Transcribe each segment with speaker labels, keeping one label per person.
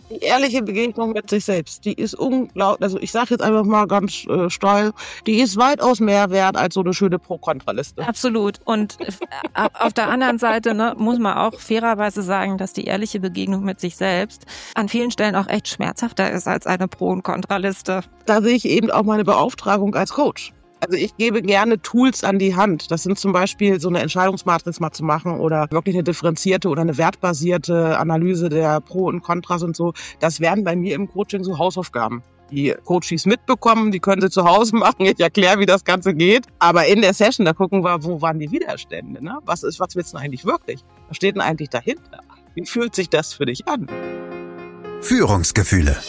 Speaker 1: Die ehrliche Begegnung mit sich selbst, die ist unglaublich, also ich sage jetzt einfach mal ganz steil, die ist weitaus mehr wert als so eine schöne Pro-Kontra-Liste.
Speaker 2: Absolut. Und auf der anderen Seite muss man auch fairerweise sagen, dass die ehrliche Begegnung mit sich selbst an vielen Stellen auch echt schmerzhafter ist als eine Pro- und Kontraliste.
Speaker 1: Da sehe ich eben auch meine Beauftragung als Coach. Also ich gebe gerne Tools an die Hand. Das sind zum Beispiel so eine Entscheidungsmatrix mal zu machen oder wirklich eine differenzierte oder eine wertbasierte Analyse der Pro und Kontras und so. Das wären bei mir im Coaching so Hausaufgaben. Die Coaches mitbekommen, die können sie zu Hause machen. Ich erkläre, wie das Ganze geht. Aber in der Session, da gucken wir, wo waren die Widerstände? Ne? Was willst du eigentlich wirklich? Was steht denn eigentlich dahinter? Wie fühlt sich das für dich an?
Speaker 3: Führungsgefühle.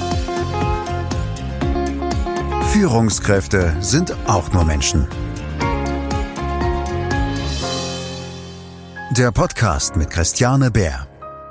Speaker 3: Führungskräfte sind auch nur Menschen. Der Podcast mit Christiane Beer.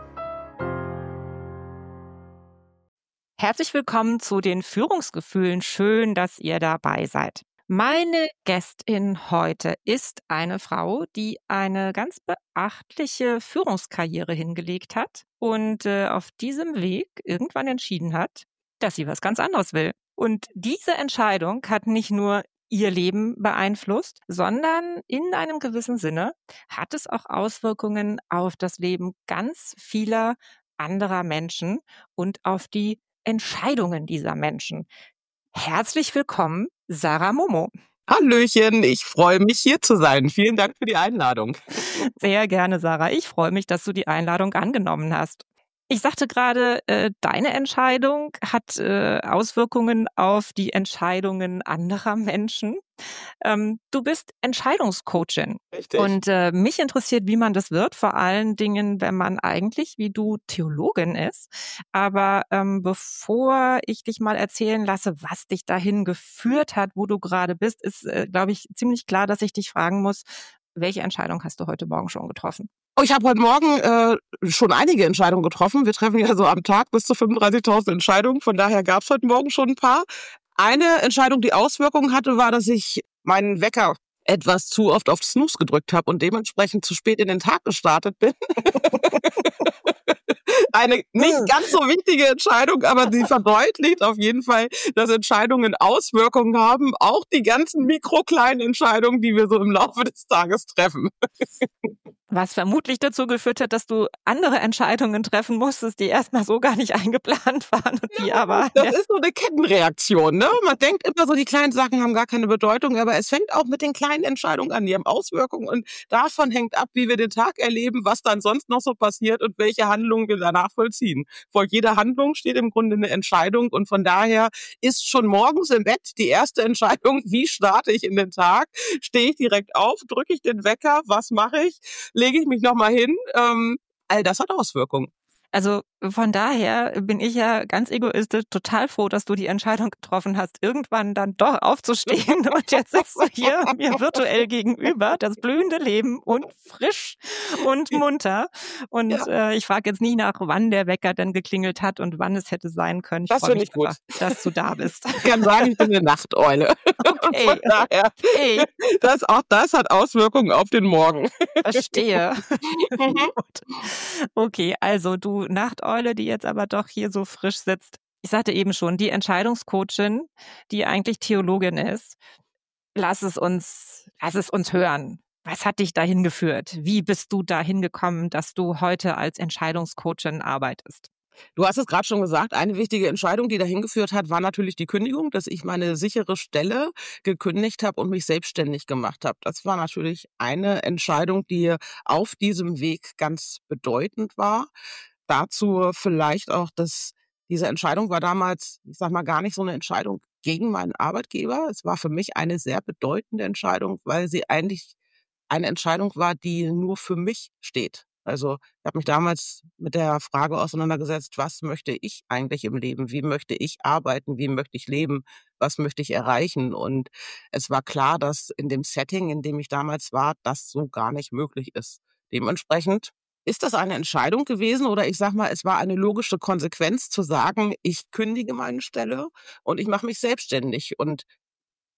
Speaker 2: Herzlich willkommen zu den Führungsgefühlen. Schön, dass ihr dabei seid. Meine Gästin heute ist eine Frau, die eine ganz beachtliche Führungskarriere hingelegt hat und auf diesem Weg irgendwann entschieden hat, dass sie was ganz anderes will. Und diese Entscheidung hat nicht nur ihr Leben beeinflusst, sondern in einem gewissen Sinne hat es auch Auswirkungen auf das Leben ganz vieler anderer Menschen und auf die Entscheidungen dieser Menschen. Herzlich willkommen, Sarah Momo.
Speaker 1: Hallöchen, ich freue mich, hier zu sein. Vielen Dank für die Einladung.
Speaker 2: Sehr gerne, Sarah. Ich freue mich, dass du die Einladung angenommen hast. Ich sagte gerade, deine Entscheidung hat Auswirkungen auf die Entscheidungen anderer Menschen. Du bist Entscheidungscoachin.
Speaker 1: Richtig.
Speaker 2: Und mich interessiert, wie man das wird, vor allen Dingen, wenn man eigentlich, wie du, Theologin ist. Aber bevor ich dich mal erzählen lasse, was dich dahin geführt hat, wo du gerade bist, ist, glaube ich, ziemlich klar, dass ich dich fragen muss, welche Entscheidung hast du heute Morgen schon getroffen?
Speaker 1: Oh, ich habe heute Morgen schon einige Entscheidungen getroffen. Wir treffen ja so am Tag bis zu 35.000 Entscheidungen. Von daher gab es heute Morgen schon ein paar. Eine Entscheidung, die Auswirkungen hatte, war, dass ich meinen Wecker etwas zu oft auf Snooze gedrückt habe und dementsprechend zu spät in den Tag gestartet bin. Eine nicht ganz so wichtige Entscheidung, aber sie verdeutlicht auf jeden Fall, dass Entscheidungen Auswirkungen haben. Auch die ganzen mikrokleinen Entscheidungen, die wir so im Laufe des Tages treffen.
Speaker 2: Was vermutlich dazu geführt hat, dass du andere Entscheidungen treffen musstest, die erstmal so gar nicht eingeplant waren. Und die aber,
Speaker 1: das ist so eine Kettenreaktion. Ne? Man denkt immer so, die kleinen Sachen haben gar keine Bedeutung, aber es fängt auch mit den kleinen Entscheidungen an. Die haben Auswirkungen und davon hängt ab, wie wir den Tag erleben, was dann sonst noch so passiert und welche Handlungen wir danach vollziehen. Vor jeder Handlung steht im Grunde eine Entscheidung und von daher ist schon morgens im Bett die erste Entscheidung, wie starte ich in den Tag? Stehe ich direkt auf, drücke ich den Wecker, was mache ich? Lege ich mich nochmal hin? All das hat Auswirkungen.
Speaker 2: Also von daher bin ich ja ganz egoistisch total froh, dass du die Entscheidung getroffen hast, irgendwann dann doch aufzustehen. Und jetzt sitzt du hier mir virtuell gegenüber, das blühende Leben und frisch und munter. Und ich frage jetzt nie nach, wann der Wecker denn geklingelt hat und wann es hätte sein können. Ich freue mich einfach, dass du da bist.
Speaker 1: Ich kann sagen, ich bin eine Nachteule.
Speaker 2: Okay.
Speaker 1: Von daher, auch das hat Auswirkungen auf den Morgen.
Speaker 2: Verstehe. Okay, also du Nachteule, die jetzt aber doch hier so frisch sitzt. Ich sagte eben schon, die Entscheidungscoachin, die eigentlich Theologin ist. Lass es uns hören. Was hat dich dahin geführt? Wie bist du dahin gekommen, dass du heute als Entscheidungscoachin arbeitest?
Speaker 1: Du hast es gerade schon gesagt, eine wichtige Entscheidung, die dahin geführt hat, war natürlich die Kündigung, dass ich meine sichere Stelle gekündigt habe und mich selbstständig gemacht habe. Das war natürlich eine Entscheidung, die auf diesem Weg ganz bedeutend war. Dazu vielleicht auch, dass diese Entscheidung war damals, ich sag mal, gar nicht so eine Entscheidung gegen meinen Arbeitgeber. Es war für mich eine sehr bedeutende Entscheidung, weil sie eigentlich eine Entscheidung war, die nur für mich steht. Also ich habe mich damals mit der Frage auseinandergesetzt, was möchte ich eigentlich im Leben? Wie möchte ich arbeiten? Wie möchte ich leben? Was möchte ich erreichen? Und es war klar, dass in dem Setting, in dem ich damals war, das so gar nicht möglich ist. Dementsprechend ist das eine Entscheidung gewesen oder ich sag mal, es war eine logische Konsequenz zu sagen, ich kündige meine Stelle und ich mache mich selbstständig. Und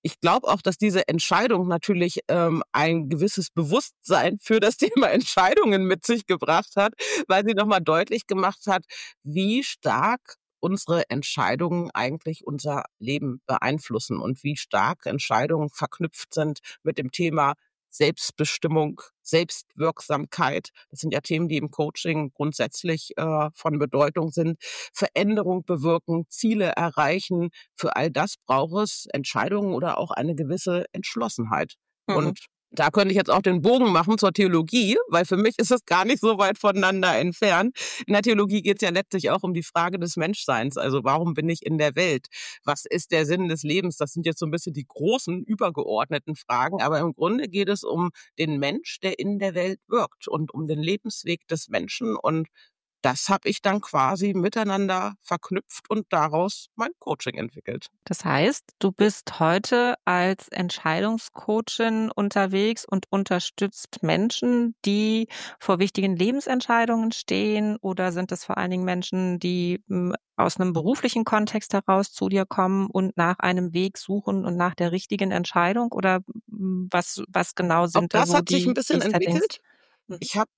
Speaker 1: Ich glaube auch, dass diese Entscheidung natürlich ein gewisses Bewusstsein für das Thema Entscheidungen mit sich gebracht hat, weil sie nochmal deutlich gemacht hat, wie stark unsere Entscheidungen eigentlich unser Leben beeinflussen und wie stark Entscheidungen verknüpft sind mit dem Thema Selbstbestimmung, Selbstwirksamkeit. Das sind ja Themen, die im Coaching grundsätzlich von Bedeutung sind. Veränderung bewirken, Ziele erreichen. Für all das braucht es Entscheidungen oder auch eine gewisse Entschlossenheit. Und da könnte ich jetzt auch den Bogen machen zur Theologie, weil für mich ist es gar nicht so weit voneinander entfernt. In der Theologie geht es ja letztlich auch um die Frage des Menschseins. Also warum bin ich in der Welt? Was ist der Sinn des Lebens? Das sind jetzt so ein bisschen die großen, übergeordneten Fragen. Aber im Grunde geht es um den Mensch, der in der Welt wirkt und um den Lebensweg des Menschen. Und das habe ich dann quasi miteinander verknüpft und daraus mein Coaching entwickelt.
Speaker 2: Das heißt, du bist heute als Entscheidungscoachin unterwegs und unterstützt Menschen, die vor wichtigen Lebensentscheidungen stehen, oder sind es vor allen Dingen Menschen, die aus einem beruflichen Kontext heraus zu dir kommen und nach einem Weg suchen und nach der richtigen Entscheidung, oder was genau
Speaker 1: Auch
Speaker 2: sind da
Speaker 1: das
Speaker 2: so
Speaker 1: hat sich ein
Speaker 2: die
Speaker 1: bisschen
Speaker 2: Settings?
Speaker 1: entwickelt. Ich habe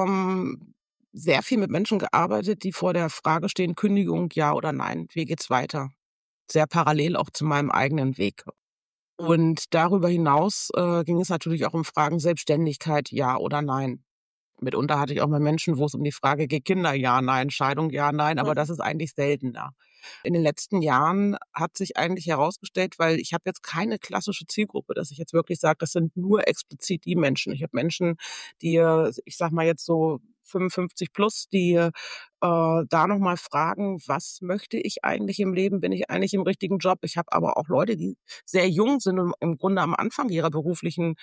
Speaker 1: sehr viel mit Menschen gearbeitet, die vor der Frage stehen, Kündigung, ja oder nein, wie geht's weiter? Sehr parallel auch zu meinem eigenen Weg. Und darüber hinaus ging es natürlich auch um Fragen Selbstständigkeit, ja oder nein. Mitunter hatte ich auch mal Menschen, wo es um die Frage geht, Kinder, ja, nein, Scheidung, ja, nein, aber das ist eigentlich seltener. In den letzten Jahren hat sich eigentlich herausgestellt, weil ich habe jetzt keine klassische Zielgruppe, dass ich jetzt wirklich sage, das sind nur explizit die Menschen. Ich habe Menschen, die, ich sag mal jetzt so 55 plus, die da nochmal fragen, was möchte ich eigentlich im Leben? Bin ich eigentlich im richtigen Job? Ich habe aber auch Leute, die sehr jung sind und im Grunde am Anfang ihrer beruflichen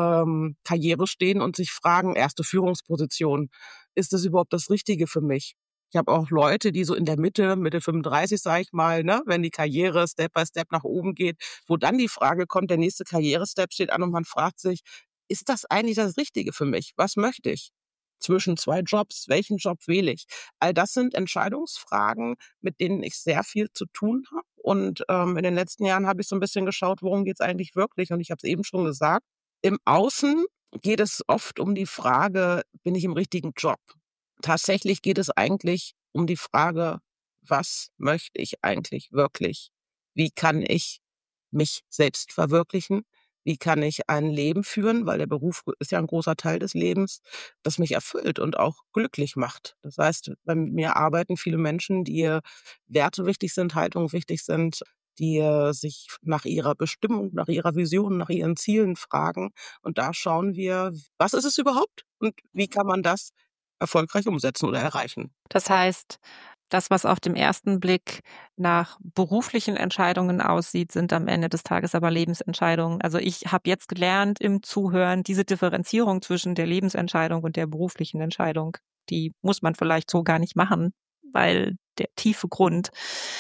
Speaker 1: Karriere stehen und sich fragen, erste Führungsposition, ist das überhaupt das Richtige für mich? Ich habe auch Leute, die so in der Mitte 35, sage ich mal, ne, wenn die Karriere Step by Step nach oben geht, wo dann die Frage kommt, der nächste Karrierestep steht an und man fragt sich, ist das eigentlich das Richtige für mich? Was möchte ich? Zwischen zwei Jobs, welchen Job wähle ich? All das sind Entscheidungsfragen, mit denen ich sehr viel zu tun habe. Und in den letzten Jahren habe ich so ein bisschen geschaut, worum geht es eigentlich wirklich? Und ich habe es eben schon gesagt, im Außen geht es oft um die Frage, bin ich im richtigen Job? Tatsächlich geht es eigentlich um die Frage, was möchte ich eigentlich wirklich? Wie kann ich mich selbst verwirklichen? Wie kann ich ein Leben führen? Weil der Beruf ist ja ein großer Teil des Lebens, das mich erfüllt und auch glücklich macht. Das heißt, bei mir arbeiten viele Menschen, die Werte wichtig sind, Haltungen wichtig sind, die sich nach ihrer Bestimmung, nach ihrer Vision, nach ihren Zielen fragen. Und da schauen wir, was ist es überhaupt und wie kann man das erfolgreich umsetzen oder erreichen.
Speaker 2: Das heißt, das, was auf dem ersten Blick nach beruflichen Entscheidungen aussieht, sind am Ende des Tages aber Lebensentscheidungen. Also ich habe jetzt gelernt im Zuhören, diese Differenzierung zwischen der Lebensentscheidung und der beruflichen Entscheidung, die muss man vielleicht so gar nicht machen, weil der tiefe Grund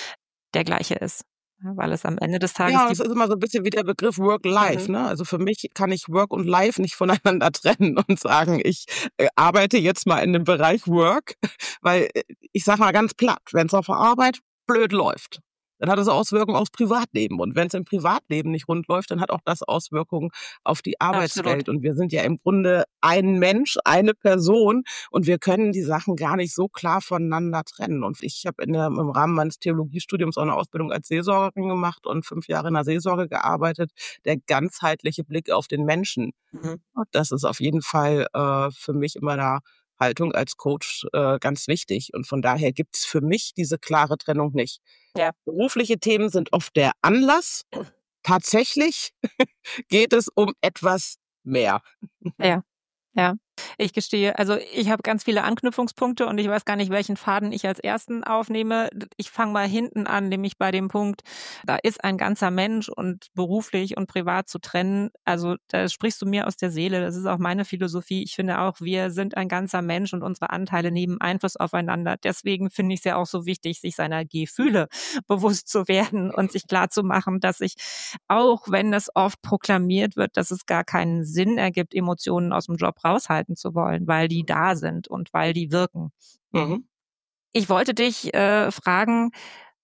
Speaker 2: der gleiche ist. Weil es am Ende des Tages
Speaker 1: Ja, das ist immer so ein bisschen wie der Begriff Work-Life, ne? Also für mich kann ich Work und Life nicht voneinander trennen und sagen, ich arbeite jetzt mal in dem Bereich Work, weil ich sage mal ganz platt, wenn es auf der Arbeit blöd läuft, dann hat es Auswirkungen aufs Privatleben. Und wenn es im Privatleben nicht rund läuft, dann hat auch das Auswirkungen auf die Arbeitswelt.
Speaker 2: Absolut.
Speaker 1: Und wir sind ja im Grunde ein Mensch, eine Person und wir können die Sachen gar nicht so klar voneinander trennen. Und ich habe im Rahmen meines Theologiestudiums auch eine Ausbildung als Seelsorgerin gemacht und 5 Jahre in der Seelsorge gearbeitet. Der ganzheitliche Blick auf den Menschen. Das ist auf jeden Fall für mich in meiner Haltung als Coach ganz wichtig. Und von daher gibt's für mich diese klare Trennung nicht.
Speaker 2: Ja.
Speaker 1: Berufliche Themen sind oft der Anlass. Tatsächlich geht es um etwas mehr.
Speaker 2: Ja, ja. Ich gestehe, also ich habe ganz viele Anknüpfungspunkte und ich weiß gar nicht, welchen Faden ich als ersten aufnehme. Ich fange mal hinten an, nämlich bei dem Punkt, da ist ein ganzer Mensch und beruflich und privat zu trennen. Also da sprichst du mir aus der Seele. Das ist auch meine Philosophie. Ich finde auch, wir sind ein ganzer Mensch und unsere Anteile nehmen Einfluss aufeinander. Deswegen finde ich es ja auch so wichtig, sich seiner Gefühle bewusst zu werden und sich klar zu machen, dass ich, auch wenn das oft proklamiert wird, dass es gar keinen Sinn ergibt, Emotionen aus dem Job raushalten zu wollen, weil die da sind und weil die wirken.
Speaker 1: Mhm.
Speaker 2: Ich wollte dich fragen,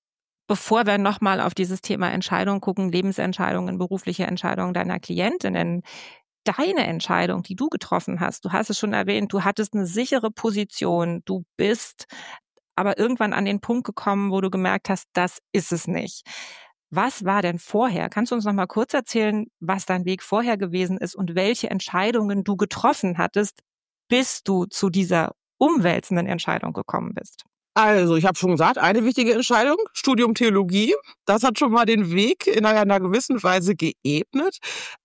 Speaker 2: Bevor wir nochmal auf dieses Thema Entscheidung gucken, Lebensentscheidungen, berufliche Entscheidungen deiner Klientinnen, deine Entscheidung, die du getroffen hast, du hast es schon erwähnt, du hattest eine sichere Position, du bist aber irgendwann an den Punkt gekommen, wo du gemerkt hast, das ist es nicht. Was war denn vorher? Kannst du uns noch mal kurz erzählen, was dein Weg vorher gewesen ist und welche Entscheidungen du getroffen hattest, bis du zu dieser umwälzenden Entscheidung gekommen bist?
Speaker 1: Also, ich habe schon gesagt, eine wichtige Entscheidung, Studium Theologie. Das hat schon mal den Weg in einer gewissen Weise geebnet.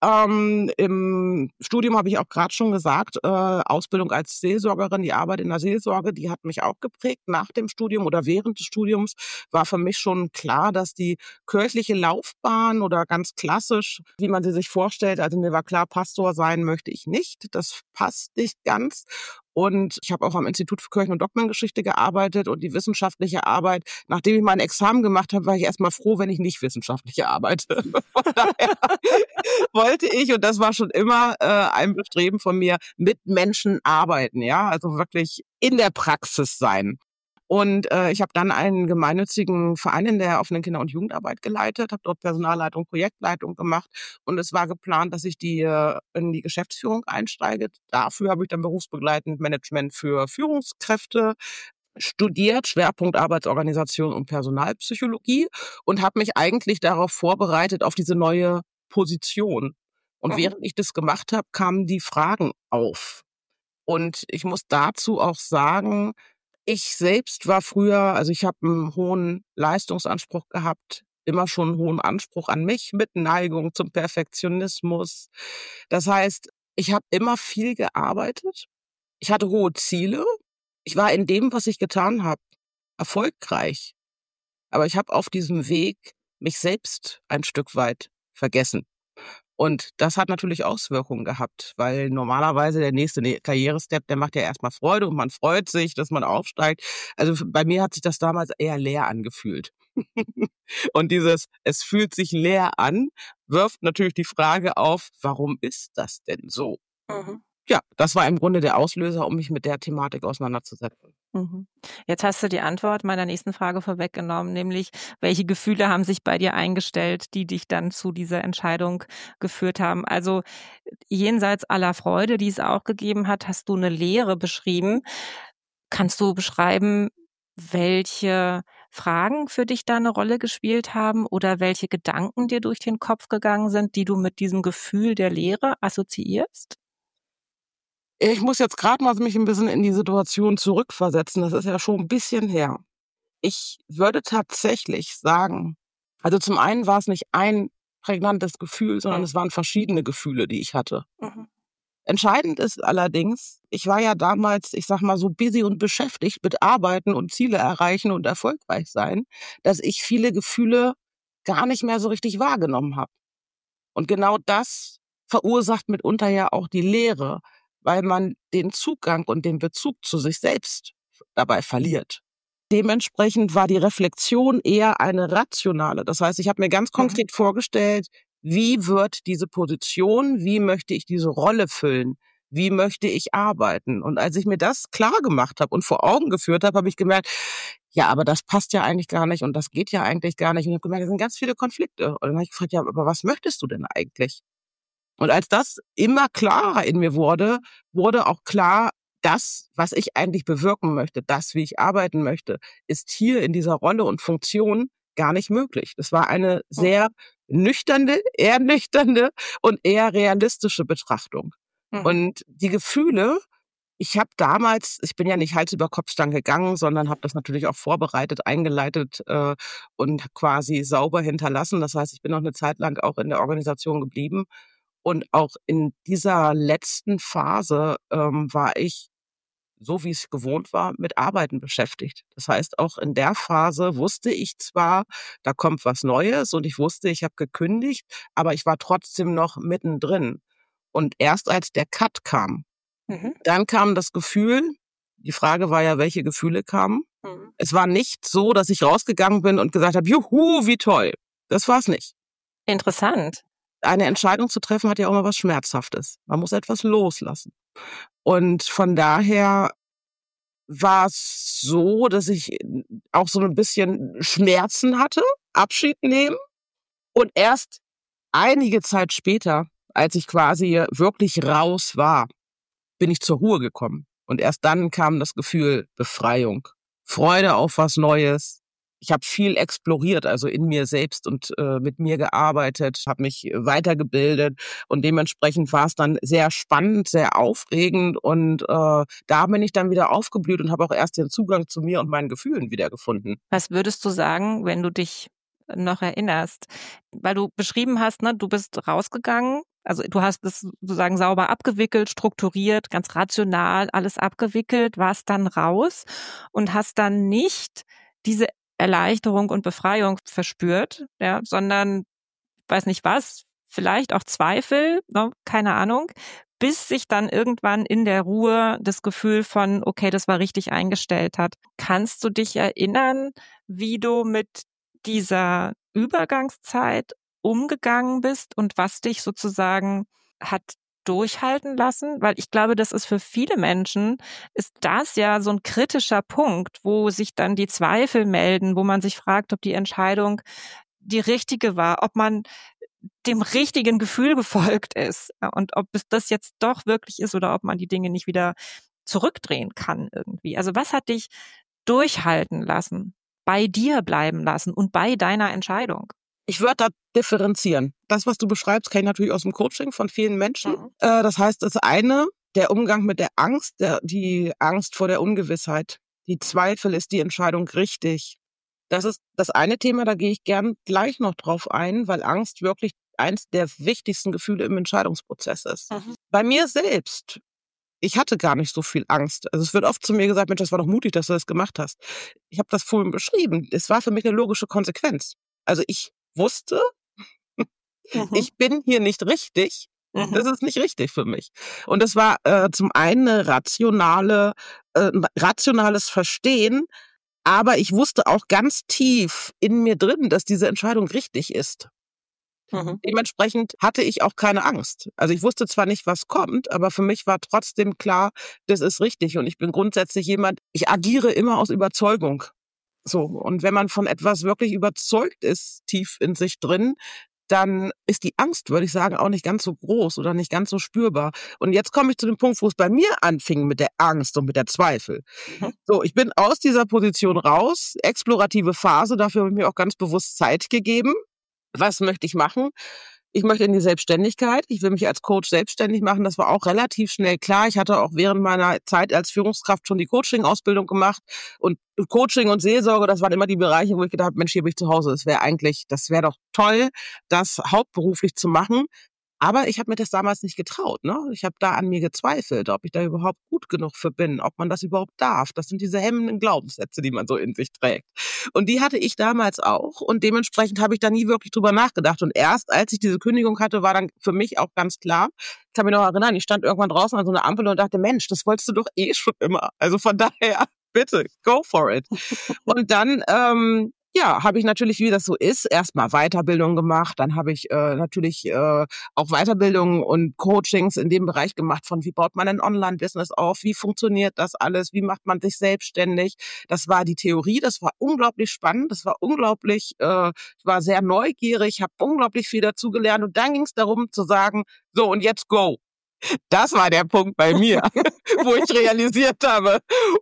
Speaker 1: Im Studium habe ich auch gerade schon gesagt, Ausbildung als Seelsorgerin, die Arbeit in der Seelsorge, die hat mich auch geprägt. Nach dem Studium oder während des Studiums war für mich schon klar, dass die kirchliche Laufbahn oder ganz klassisch, wie man sie sich vorstellt, also mir war klar, Pastor sein möchte ich nicht. Das passt nicht ganz. Und ich habe auch am Institut für Kirchen- und Dogmengeschichte gearbeitet und die wissenschaftliche Arbeit. Nachdem ich mein Examen gemacht habe, war ich erstmal froh, wenn ich nicht wissenschaftlich arbeite. Von daher wollte ich, und das war schon immer ein Bestreben von mir, mit Menschen arbeiten, ja, also wirklich in der Praxis sein. Und ich habe dann einen gemeinnützigen Verein in der offenen Kinder- und Jugendarbeit geleitet, habe dort Personalleitung, Projektleitung gemacht und es war geplant, dass ich in die Geschäftsführung einsteige. Dafür habe ich dann berufsbegleitend Management für Führungskräfte studiert, Schwerpunkt Arbeitsorganisation und Personalpsychologie und habe mich eigentlich darauf vorbereitet, auf diese neue Position. Und während ich das gemacht habe, kamen die Fragen auf. Und ich muss dazu auch sagen, ich selbst war früher, also ich habe einen hohen Leistungsanspruch gehabt, immer schon einen hohen Anspruch an mich mit Neigung zum Perfektionismus. Das heißt, ich habe immer viel gearbeitet. Ich hatte hohe Ziele. Ich war in dem, was ich getan habe, erfolgreich. Aber ich habe auf diesem Weg mich selbst ein Stück weit vergessen. Und das hat natürlich Auswirkungen gehabt, weil normalerweise der nächste Karrierestep, der macht ja erstmal Freude und man freut sich, dass man aufsteigt. Also bei mir hat sich das damals eher leer angefühlt. Und es fühlt sich leer an, wirft natürlich die Frage auf, warum ist das denn so?
Speaker 2: Mhm.
Speaker 1: Ja, das war im Grunde der Auslöser, um mich mit der Thematik auseinanderzusetzen.
Speaker 2: Mhm. Jetzt hast du die Antwort meiner nächsten Frage vorweggenommen, nämlich welche Gefühle haben sich bei dir eingestellt, die dich dann zu dieser Entscheidung geführt haben? Also jenseits aller Freude, die es auch gegeben hat, hast du eine Leere beschrieben. Kannst du beschreiben, welche Fragen für dich da eine Rolle gespielt haben oder welche Gedanken dir durch den Kopf gegangen sind, die du mit diesem Gefühl der Leere assoziierst?
Speaker 1: Ich muss jetzt gerade mal mich ein bisschen in die Situation zurückversetzen. Das ist ja schon ein bisschen her. Ich würde tatsächlich sagen, also zum einen war es nicht ein prägnantes Gefühl, sondern es waren verschiedene Gefühle, die ich hatte.
Speaker 2: Mhm.
Speaker 1: Entscheidend ist allerdings, ich war ja damals, ich sag mal, so busy und beschäftigt mit Arbeiten und Ziele erreichen und erfolgreich sein, dass ich viele Gefühle gar nicht mehr so richtig wahrgenommen habe. Und genau das verursacht mitunter ja auch die Leere, weil man den Zugang und den Bezug zu sich selbst dabei verliert. Dementsprechend war die Reflexion eher eine rationale. Das heißt, ich habe mir ganz konkret vorgestellt, wie wird diese Position, wie möchte ich diese Rolle füllen, wie möchte ich arbeiten. Und als ich mir das klar gemacht habe und vor Augen geführt habe, habe ich gemerkt, ja, aber das passt ja eigentlich gar nicht und das geht ja eigentlich gar nicht. Und ich habe gemerkt, es sind ganz viele Konflikte. Und dann habe ich gefragt, ja, aber was möchtest du denn eigentlich? Und als das immer klarer in mir wurde auch klar, das, was ich eigentlich bewirken möchte, das, wie ich arbeiten möchte, ist hier in dieser Rolle und Funktion gar nicht möglich. Das war eine sehr eher nüchterne und eher realistische Betrachtung.
Speaker 2: Mhm.
Speaker 1: Und die Gefühle, ich bin ja nicht Hals über Kopf dann gegangen, sondern habe das natürlich auch vorbereitet, eingeleitet und quasi sauber hinterlassen. Das heißt, ich bin noch eine Zeit lang auch in der Organisation geblieben. Und auch in dieser letzten Phase war ich, so wie es gewohnt war, mit Arbeiten beschäftigt. Das heißt, auch in der Phase wusste ich zwar, da kommt was Neues und ich wusste, ich habe gekündigt, aber ich war trotzdem noch mittendrin. Und erst als der Cut kam, dann kam das Gefühl, die Frage war ja, welche Gefühle kamen.
Speaker 2: Mhm.
Speaker 1: Es war nicht so, dass ich rausgegangen bin und gesagt habe, juhu, wie toll. Das war's nicht.
Speaker 2: Interessant.
Speaker 1: Eine Entscheidung zu treffen hat ja auch immer was Schmerzhaftes. Man muss etwas loslassen. Und von daher war es so, dass ich auch so ein bisschen Schmerzen hatte, Abschied nehmen. Und erst einige Zeit später, als ich quasi wirklich raus war, bin ich zur Ruhe gekommen. Und erst dann kam das Gefühl Befreiung, Freude auf was Neues. Ich habe viel exploriert, also in mir selbst und mit mir gearbeitet, habe mich weitergebildet und dementsprechend war es dann sehr spannend, sehr aufregend und da bin ich dann wieder aufgeblüht und habe auch erst den Zugang zu mir und meinen Gefühlen wiedergefunden.
Speaker 2: Was würdest du sagen, wenn du dich noch erinnerst? Weil du beschrieben hast, ne, du bist rausgegangen, also du hast es sozusagen sauber abgewickelt, strukturiert, ganz rational alles abgewickelt, warst dann raus und hast dann nicht diese Erleichterung und Befreiung verspürt, ja, sondern weiß nicht was, vielleicht auch Zweifel, ne, keine Ahnung, bis sich dann irgendwann in der Ruhe das Gefühl von, okay, das war richtig eingestellt hat. Kannst du dich erinnern, wie du mit dieser Übergangszeit umgegangen bist und was dich sozusagen hat durchhalten lassen? Weil ich glaube, das ist für viele Menschen, ist das ja so ein kritischer Punkt, wo sich dann die Zweifel melden, wo man sich fragt, ob die Entscheidung die richtige war, ob man dem richtigen Gefühl gefolgt ist und ob es das jetzt doch wirklich ist oder ob man die Dinge nicht wieder zurückdrehen kann irgendwie. Also was hat dich durchhalten lassen, bei dir bleiben lassen und bei deiner Entscheidung?
Speaker 1: Ich würde da differenzieren. Das, was du beschreibst, kenne ich natürlich aus dem Coaching von vielen Menschen. Das heißt, das eine, der Umgang mit der Angst, die Angst vor der Ungewissheit, die Zweifel, ist die Entscheidung richtig? Das ist das eine Thema, da gehe ich gern gleich noch drauf ein, weil Angst wirklich eins der wichtigsten Gefühle im Entscheidungsprozess ist. Bei mir selbst, ich hatte gar nicht so viel Angst. Also es wird oft zu mir gesagt, Mensch, das war doch mutig, dass du das gemacht hast. Ich habe das vorhin beschrieben. Es war für mich eine logische Konsequenz. Also ich wusste, ich bin hier nicht richtig. Das ist nicht richtig für mich. Und das war zum einen ein rationales Verstehen, aber ich wusste auch ganz tief in mir drin, dass diese Entscheidung richtig ist. Dementsprechend hatte ich auch keine Angst. Also ich wusste zwar nicht, was kommt, aber für mich war trotzdem klar, das ist richtig. Und ich bin grundsätzlich jemand, ich agiere immer aus Überzeugung. So. Und wenn man von etwas wirklich überzeugt ist, tief in sich drin, dann ist die Angst, würde ich sagen, auch nicht ganz so groß oder nicht ganz so spürbar. Und jetzt komme ich zu dem Punkt, wo es bei mir anfing mit der Angst und mit der Zweifel. So, ich bin aus dieser Position raus, explorative Phase, dafür habe ich mir auch ganz bewusst Zeit gegeben. Was möchte ich machen? Ich möchte in die Selbstständigkeit. Ich will mich als Coach selbstständig machen. Das war auch relativ schnell klar. Ich hatte auch während meiner Zeit als Führungskraft schon die Coaching-Ausbildung gemacht. Und Coaching und Seelsorge, das waren immer die Bereiche, wo ich gedacht habe, Mensch, hier bin ich zu Hause. Das wäre doch toll, das hauptberuflich zu machen. Aber ich habe mir das damals nicht getraut. Ne? Ich habe da an mir gezweifelt, ob ich da überhaupt gut genug für bin, ob man das überhaupt darf. Das sind diese hemmenden Glaubenssätze, die man so in sich trägt. Und die hatte ich damals auch. Und dementsprechend habe ich da nie wirklich drüber nachgedacht. Und erst als ich diese Kündigung hatte, war dann für mich auch ganz klar, ich kann mich noch erinnern, ich stand irgendwann draußen an so einer Ampel und dachte, Mensch, das wolltest du doch eh schon immer. Also von daher, bitte, go for it. Und dann habe ich natürlich, wie das so ist, erstmal Weiterbildung gemacht. Dann habe ich natürlich auch Weiterbildungen und Coachings in dem Bereich gemacht von, wie baut man ein Online-Business auf, wie funktioniert das alles, wie macht man sich selbstständig. Das war die Theorie, das war unglaublich spannend, das war unglaublich, ich war sehr neugierig, habe unglaublich viel dazugelernt und dann ging es darum zu sagen, so und jetzt go. Das war der Punkt bei mir, wo ich realisiert habe,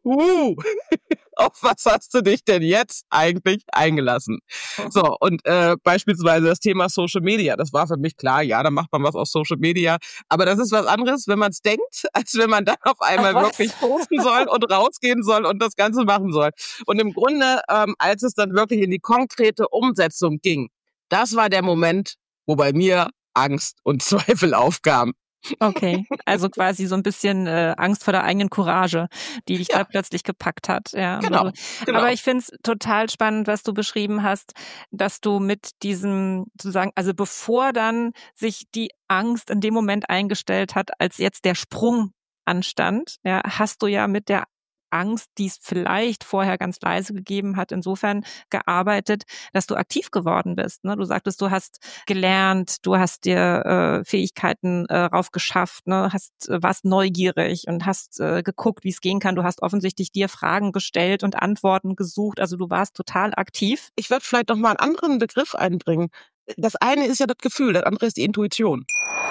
Speaker 1: auf was hast du dich denn jetzt eigentlich eingelassen? So, und beispielsweise das Thema Social Media, das war für mich klar, ja, da macht man was auf Social Media, aber das ist was anderes, wenn man es denkt, als wenn man dann auf einmal wirklich posten soll und rausgehen soll und das Ganze machen soll. Und im Grunde, als es dann wirklich in die konkrete Umsetzung ging, das war der Moment, wo bei mir Angst und Zweifel aufkamen.
Speaker 2: Okay, also quasi so ein bisschen Angst vor der eigenen Courage, die dich da plötzlich gepackt hat. Ja,
Speaker 1: Genau.
Speaker 2: Aber ich finde es total spannend, was du beschrieben hast, dass du mit diesem sozusagen, also bevor dann sich die Angst in dem Moment eingestellt hat, als jetzt der Sprung anstand, ja, hast du ja mit der Angst, die es vielleicht vorher ganz leise gegeben hat, insofern gearbeitet, dass du aktiv geworden bist. Ne? Du sagtest, du hast gelernt, du hast dir Fähigkeiten raufgeschafft, ne? Warst neugierig und hast geguckt, wie es gehen kann. Du hast offensichtlich dir Fragen gestellt und Antworten gesucht. Also du warst total aktiv.
Speaker 1: Ich würde vielleicht noch mal einen anderen Begriff einbringen. Das eine ist ja das Gefühl, das andere ist die Intuition.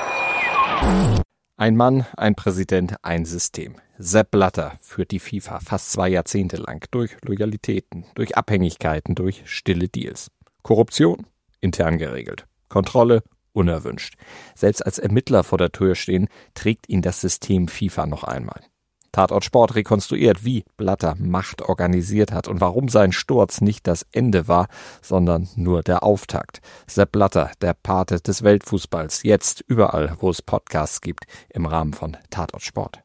Speaker 4: Ein Mann, ein Präsident, ein System. Sepp Blatter führt die FIFA fast 2 Jahrzehnte lang durch Loyalitäten, durch Abhängigkeiten, durch stille Deals. Korruption? Intern geregelt. Kontrolle? Unerwünscht. Selbst als Ermittler vor der Tür stehen, trägt ihn das System FIFA noch einmal. Tatort Sport rekonstruiert, wie Blatter Macht organisiert hat und warum sein Sturz nicht das Ende war, sondern nur der Auftakt. Sepp Blatter, der Pate des Weltfußballs, jetzt überall, wo es Podcasts gibt, im Rahmen von Tatort Sport.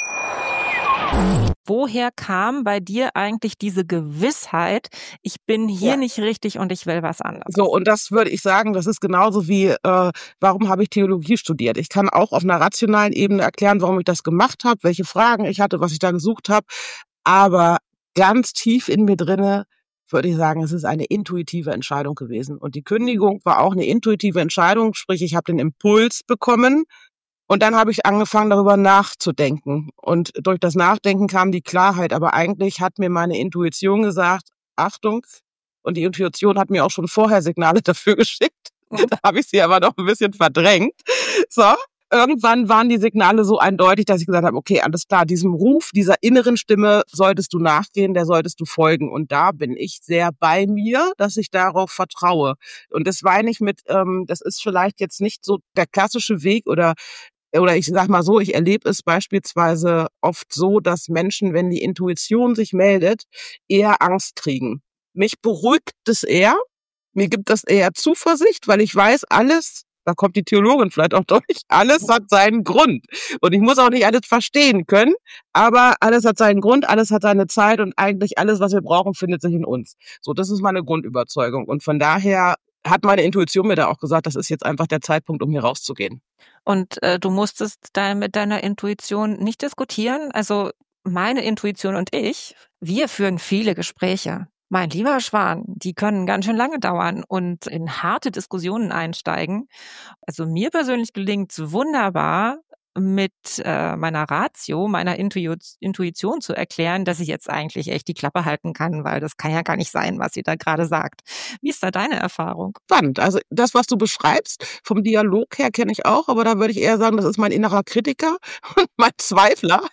Speaker 2: Woher kam bei dir eigentlich diese Gewissheit, ich bin hier nicht richtig und ich will was anderes?
Speaker 1: So, und das würde ich sagen, das ist genauso wie, warum habe ich Theologie studiert? Ich kann auch auf einer rationalen Ebene erklären, warum ich das gemacht habe, welche Fragen ich hatte, was ich da gesucht habe. Aber ganz tief in mir drinne würde ich sagen, es ist eine intuitive Entscheidung gewesen. Und die Kündigung war auch eine intuitive Entscheidung, sprich, ich habe den Impuls bekommen. Und dann habe ich angefangen, darüber nachzudenken. Und durch das Nachdenken kam die Klarheit. Aber eigentlich hat mir meine Intuition gesagt, Achtung, und die Intuition hat mir auch schon vorher Signale dafür geschickt. Da habe ich sie aber noch ein bisschen verdrängt. So, irgendwann waren die Signale so eindeutig, dass ich gesagt habe, okay, alles klar, diesem Ruf, dieser inneren Stimme solltest du nachgehen, der solltest du folgen. Und da bin ich sehr bei mir, dass ich darauf vertraue. Und das meine ich mit, das ist vielleicht jetzt nicht so der klassische Weg oder ich sag mal so, ich erlebe es beispielsweise oft so, dass Menschen, wenn die Intuition sich meldet, eher Angst kriegen. Mich beruhigt es eher, mir gibt das eher Zuversicht, weil ich weiß, alles, da kommt die Theologin vielleicht auch durch, alles hat seinen Grund. Und ich muss auch nicht alles verstehen können, aber alles hat seinen Grund, alles hat seine Zeit und eigentlich alles, was wir brauchen, findet sich in uns. So, das ist meine Grundüberzeugung. Und von daher hat meine Intuition mir da auch gesagt, das ist jetzt einfach der Zeitpunkt, um hier rauszugehen.
Speaker 2: Und du musstest da mit deiner Intuition nicht diskutieren. Also meine Intuition und ich, wir führen viele Gespräche. Mein lieber Schwan, die können ganz schön lange dauern und in harte Diskussionen einsteigen. Also mir persönlich gelingt es wunderbar, mit meiner Ratio, meiner Intuition zu erklären, dass ich jetzt eigentlich echt die Klappe halten kann, weil das kann ja gar nicht sein, was sie da gerade sagt. Wie ist da deine Erfahrung?
Speaker 1: Spannend. Also das, was du beschreibst, vom Dialog her kenne ich auch, aber da würde ich eher sagen, das ist mein innerer Kritiker und mein Zweifler,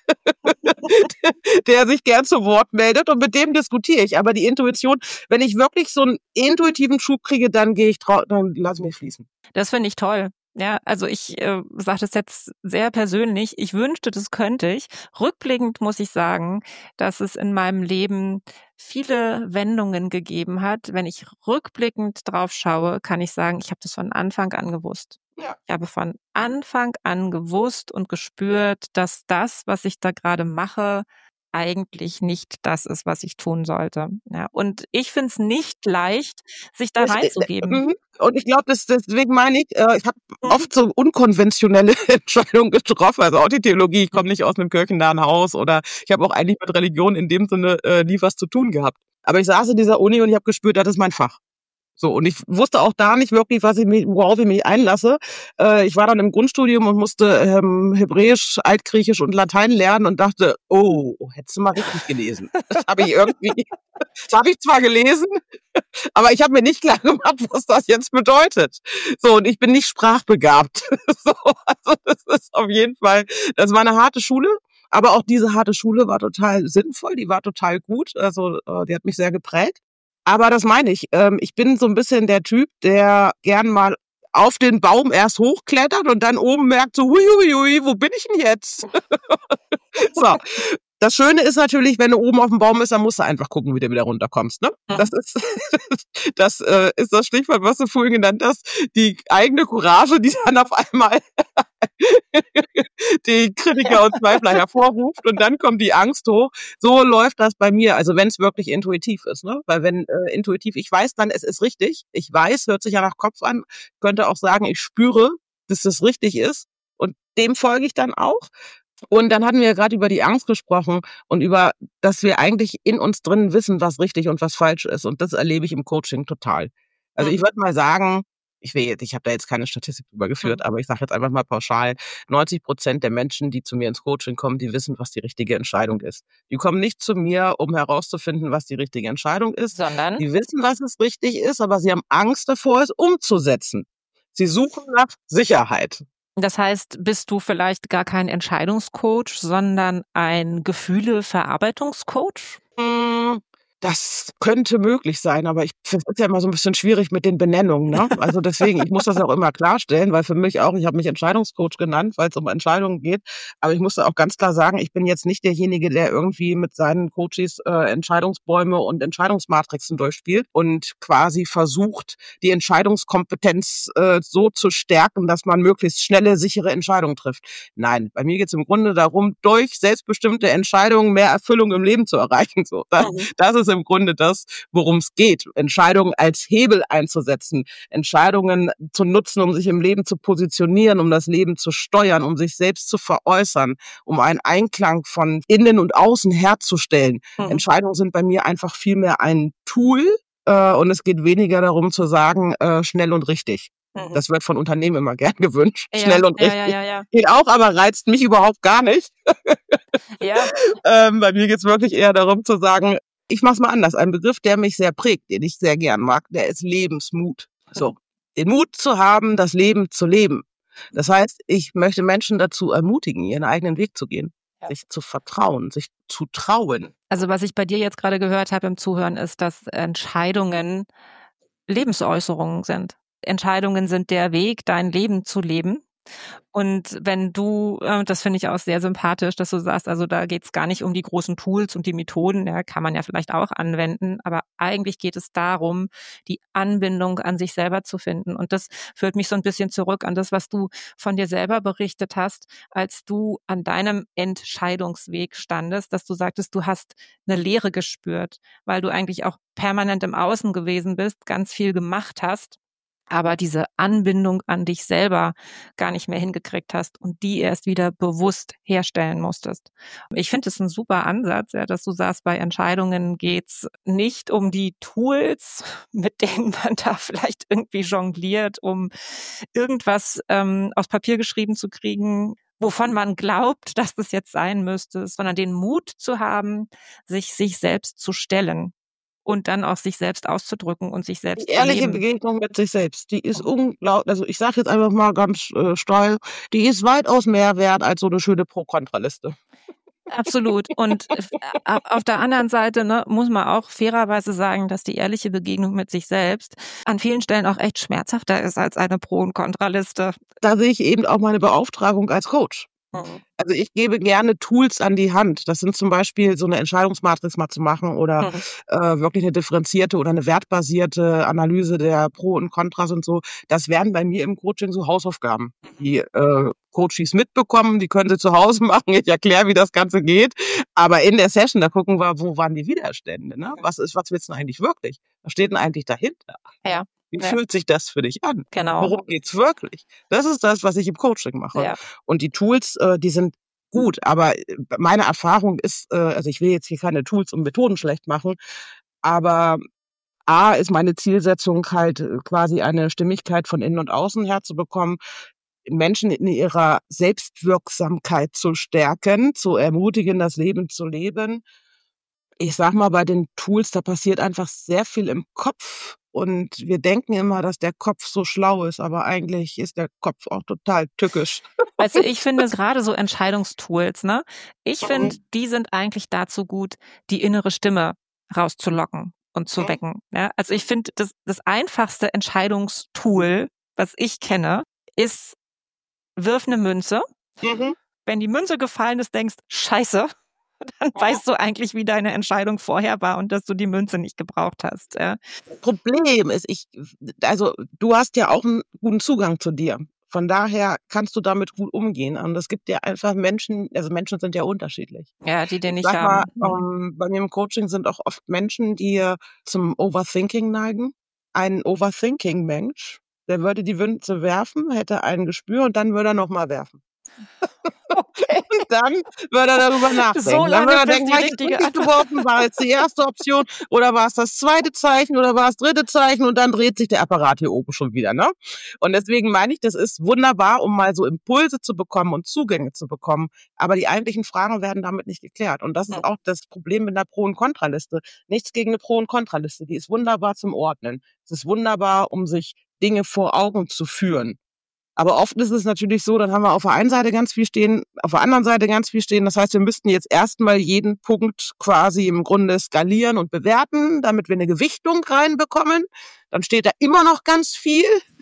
Speaker 1: der sich gern zu Wort meldet und mit dem diskutiere ich. Aber die Intuition, wenn ich wirklich so einen intuitiven Schub kriege, dann dann lass mich fließen.
Speaker 2: Das finde ich toll. Ja, also ich sage das jetzt sehr persönlich. Ich wünschte, das könnte ich. Rückblickend muss ich sagen, dass es in meinem Leben viele Wendungen gegeben hat. Wenn ich rückblickend drauf schaue, kann ich sagen, ich habe das von Anfang an gewusst.
Speaker 1: Ja.
Speaker 2: Ich habe von Anfang an gewusst und gespürt, dass das, was ich da gerade mache, eigentlich nicht das ist, was ich tun sollte. Ja, und ich finde es nicht leicht, sich da reinzugeben.
Speaker 1: Und ich glaube, deswegen meine ich habe oft so unkonventionelle Entscheidungen getroffen, also auch die Theologie, ich komme nicht aus einem kirchennahen Haus oder ich habe auch eigentlich mit Religion in dem Sinne nie was zu tun gehabt. Aber ich saß in dieser Uni und ich habe gespürt, das ist mein Fach. So, und ich wusste auch da nicht wirklich, worauf ich mich einlasse. Ich war dann im Grundstudium und musste Hebräisch, Altgriechisch und Latein lernen und dachte, oh, hättest du mal richtig gelesen. Das habe ich zwar gelesen, aber ich habe mir nicht klar gemacht, was das jetzt bedeutet. So, und ich bin nicht sprachbegabt. So, also das ist auf jeden Fall, das war eine harte Schule. Aber auch diese harte Schule war total sinnvoll, die war total gut. Also die hat mich sehr geprägt. Aber das meine ich. Ich bin so ein bisschen der Typ, der gern mal auf den Baum erst hochklettert und dann oben merkt so, hui, wo bin ich denn jetzt? So. Das Schöne ist natürlich, wenn du oben auf dem Baum bist, dann musst du einfach gucken, wie du wieder runterkommst. Ne? Das ist das Stichwort, was du vorhin genannt hast. Die eigene Courage, die dann auf einmal die Kritiker und Zweifler hervorruft und dann kommt die Angst hoch. So läuft das bei mir, also wenn es wirklich intuitiv ist. Ne? Weil wenn intuitiv, ich weiß dann, es ist richtig. Ich weiß, hört sich ja nach Kopf an, könnte auch sagen, ich spüre, dass das richtig ist und dem folge ich dann auch. Und dann hatten wir gerade über die Angst gesprochen und über, dass wir eigentlich in uns drin wissen, was richtig und was falsch ist. Und das erlebe ich im Coaching total. Also ich würde mal sagen, ich habe da jetzt keine Statistik drüber geführt, aber ich sage jetzt einfach mal pauschal, 90% der Menschen, die zu mir ins Coaching kommen, die wissen, was die richtige Entscheidung ist. Die kommen nicht zu mir, um herauszufinden, was die richtige Entscheidung ist.
Speaker 2: Sondern?
Speaker 1: Die wissen, was es richtig ist, aber sie haben Angst davor, es umzusetzen. Sie suchen nach Sicherheit.
Speaker 2: Das heißt, bist du vielleicht gar kein Entscheidungscoach, sondern ein Gefühle-Verarbeitungscoach?
Speaker 1: Das könnte möglich sein, aber das ist ja immer so ein bisschen schwierig mit den Benennungen, ne? Also deswegen, ich muss das auch immer klarstellen, weil für mich auch, ich habe mich Entscheidungscoach genannt, weil es um Entscheidungen geht, aber ich musste auch ganz klar sagen, ich bin jetzt nicht derjenige, der irgendwie mit seinen Coaches Entscheidungsbäume und Entscheidungsmatrixen durchspielt und quasi versucht, die Entscheidungskompetenz so zu stärken, dass man möglichst schnelle, sichere Entscheidungen trifft. Nein, bei mir geht es im Grunde darum, durch selbstbestimmte Entscheidungen mehr Erfüllung im Leben zu erreichen. So, das ist im Grunde das, worum es geht. Entscheidungen als Hebel einzusetzen, Entscheidungen zu nutzen, um sich im Leben zu positionieren, um das Leben zu steuern, um sich selbst zu veräußern, um einen Einklang von innen und außen herzustellen. Entscheidungen sind bei mir einfach viel mehr ein Tool und es geht weniger darum zu sagen, schnell und richtig. Das wird von Unternehmen immer gern gewünscht.
Speaker 2: Ja,
Speaker 1: Schnell und richtig.
Speaker 2: ja.
Speaker 1: Geht auch, aber reizt mich überhaupt gar nicht.
Speaker 2: Ja.
Speaker 1: Bei mir geht es wirklich eher darum zu sagen, ich mache es mal anders. Ein Begriff, der mich sehr prägt, den ich sehr gern mag, der ist Lebensmut. So, den Mut zu haben, das Leben zu leben. Das heißt, ich möchte Menschen dazu ermutigen, ihren eigenen Weg zu gehen, sich zu vertrauen, sich zu trauen.
Speaker 2: Also was ich bei dir jetzt gerade gehört habe im Zuhören, ist, dass Entscheidungen Lebensäußerungen sind. Entscheidungen sind der Weg, dein Leben zu leben. Und wenn du, das finde ich auch sehr sympathisch, dass du sagst, also da geht es gar nicht um die großen Tools und die Methoden, ja, kann man ja vielleicht auch anwenden, aber eigentlich geht es darum, die Anbindung an sich selber zu finden. Und das führt mich so ein bisschen zurück an das, was du von dir selber berichtet hast, als du an deinem Entscheidungsweg standest, dass du sagtest, du hast eine Leere gespürt, weil du eigentlich auch permanent im Außen gewesen bist, ganz viel gemacht hast, aber diese Anbindung an dich selber gar nicht mehr hingekriegt hast und die erst wieder bewusst herstellen musstest. Ich finde es ein super Ansatz, ja, dass du sagst, bei Entscheidungen geht's nicht um die Tools, mit denen man da vielleicht irgendwie jongliert, um irgendwas aufs Papier geschrieben zu kriegen, wovon man glaubt, dass das jetzt sein müsste, sondern den Mut zu haben, sich selbst zu stellen. Und dann auch sich selbst auszudrücken und sich selbst
Speaker 1: Die ehrliche
Speaker 2: zu leben.
Speaker 1: Begegnung mit sich selbst, die ist unglaublich, also ich sage jetzt einfach mal ganz steil, die ist weitaus mehr wert als so eine schöne Pro-Kontra-Liste.
Speaker 2: Absolut. Und auf der anderen Seite, ne, muss man auch fairerweise sagen, dass die ehrliche Begegnung mit sich selbst an vielen Stellen auch echt schmerzhafter ist als eine Pro- und Kontraliste.
Speaker 1: Da sehe ich eben auch meine Beauftragung als Coach. Also ich gebe gerne Tools an die Hand. Das sind zum Beispiel so eine Entscheidungsmatrix mal zu machen oder wirklich eine differenzierte oder eine wertbasierte Analyse der Pro und Kontras und so. Das wären bei mir im Coaching so Hausaufgaben, die Coaches mitbekommen. Die können sie zu Hause machen. Ich erkläre, wie das Ganze geht. Aber in der Session, da gucken wir, wo waren die Widerstände? Ne? Was willst du denn eigentlich wirklich? Was steht denn eigentlich dahinter?
Speaker 2: Ja.
Speaker 1: Wie fühlt sich das für dich an?
Speaker 2: Genau.
Speaker 1: Worum geht's wirklich? Das ist das, was ich im Coaching mache.
Speaker 2: Ja.
Speaker 1: Und die Tools, die sind gut, aber meine Erfahrung ist, also ich will jetzt hier keine Tools und Methoden schlecht machen, aber A ist meine Zielsetzung halt quasi eine Stimmigkeit von innen und außen herzubekommen, Menschen in ihrer Selbstwirksamkeit zu stärken, zu ermutigen, das Leben zu leben. Ich sag mal, bei den Tools, da passiert einfach sehr viel im Kopf. Und wir denken immer, dass der Kopf so schlau ist, aber eigentlich ist der Kopf auch total tückisch.
Speaker 2: Weißt du, ich finde gerade so Entscheidungstools, ne? Ich finde, die sind eigentlich dazu gut, die innere Stimme rauszulocken und zu wecken. Ja? Also ich finde, das einfachste Entscheidungstool, was ich kenne, ist, wirf eine Münze. Wenn die Münze gefallen ist, denkst, Scheiße, dann weißt du eigentlich, wie deine Entscheidung vorher war und dass du die Münze nicht gebraucht hast. Ja.
Speaker 1: Problem ist, du hast ja auch einen guten Zugang zu dir. Von daher kannst du damit gut umgehen. Und es gibt ja einfach Menschen, also Menschen sind ja unterschiedlich.
Speaker 2: Ja, die den nicht
Speaker 1: Sag mal,
Speaker 2: haben.
Speaker 1: bei mir im Coaching sind auch oft Menschen, die zum Overthinking neigen. Ein Overthinking-Mensch, der würde die Münze werfen, hätte ein Gespür und dann würde er nochmal werfen.
Speaker 2: Okay.
Speaker 1: Und dann wird er darüber nachdenken.
Speaker 2: So
Speaker 1: Dann
Speaker 2: lange,
Speaker 1: wird er
Speaker 2: bis
Speaker 1: denken,
Speaker 2: die
Speaker 1: habe ich jetzt
Speaker 2: richtige
Speaker 1: richtig geworfen, war jetzt die erste Option oder war es das zweite Zeichen oder war es das dritte Zeichen und dann dreht sich der Apparat hier oben schon wieder, ne? Und deswegen meine ich, das ist wunderbar, um mal so Impulse zu bekommen und Zugänge zu bekommen, aber die eigentlichen Fragen werden damit nicht geklärt. Und das ist auch das Problem mit einer Pro- und Kontraliste. Nichts gegen eine Pro- und Kontraliste, die ist wunderbar zum Ordnen. Es ist wunderbar, um sich Dinge vor Augen zu führen. Aber oft ist es natürlich so, dann haben wir auf der einen Seite ganz viel stehen, auf der anderen Seite ganz viel stehen. Das heißt, wir müssten jetzt erstmal jeden Punkt quasi im Grunde skalieren und bewerten, damit wir eine Gewichtung reinbekommen. Dann steht da immer noch ganz viel.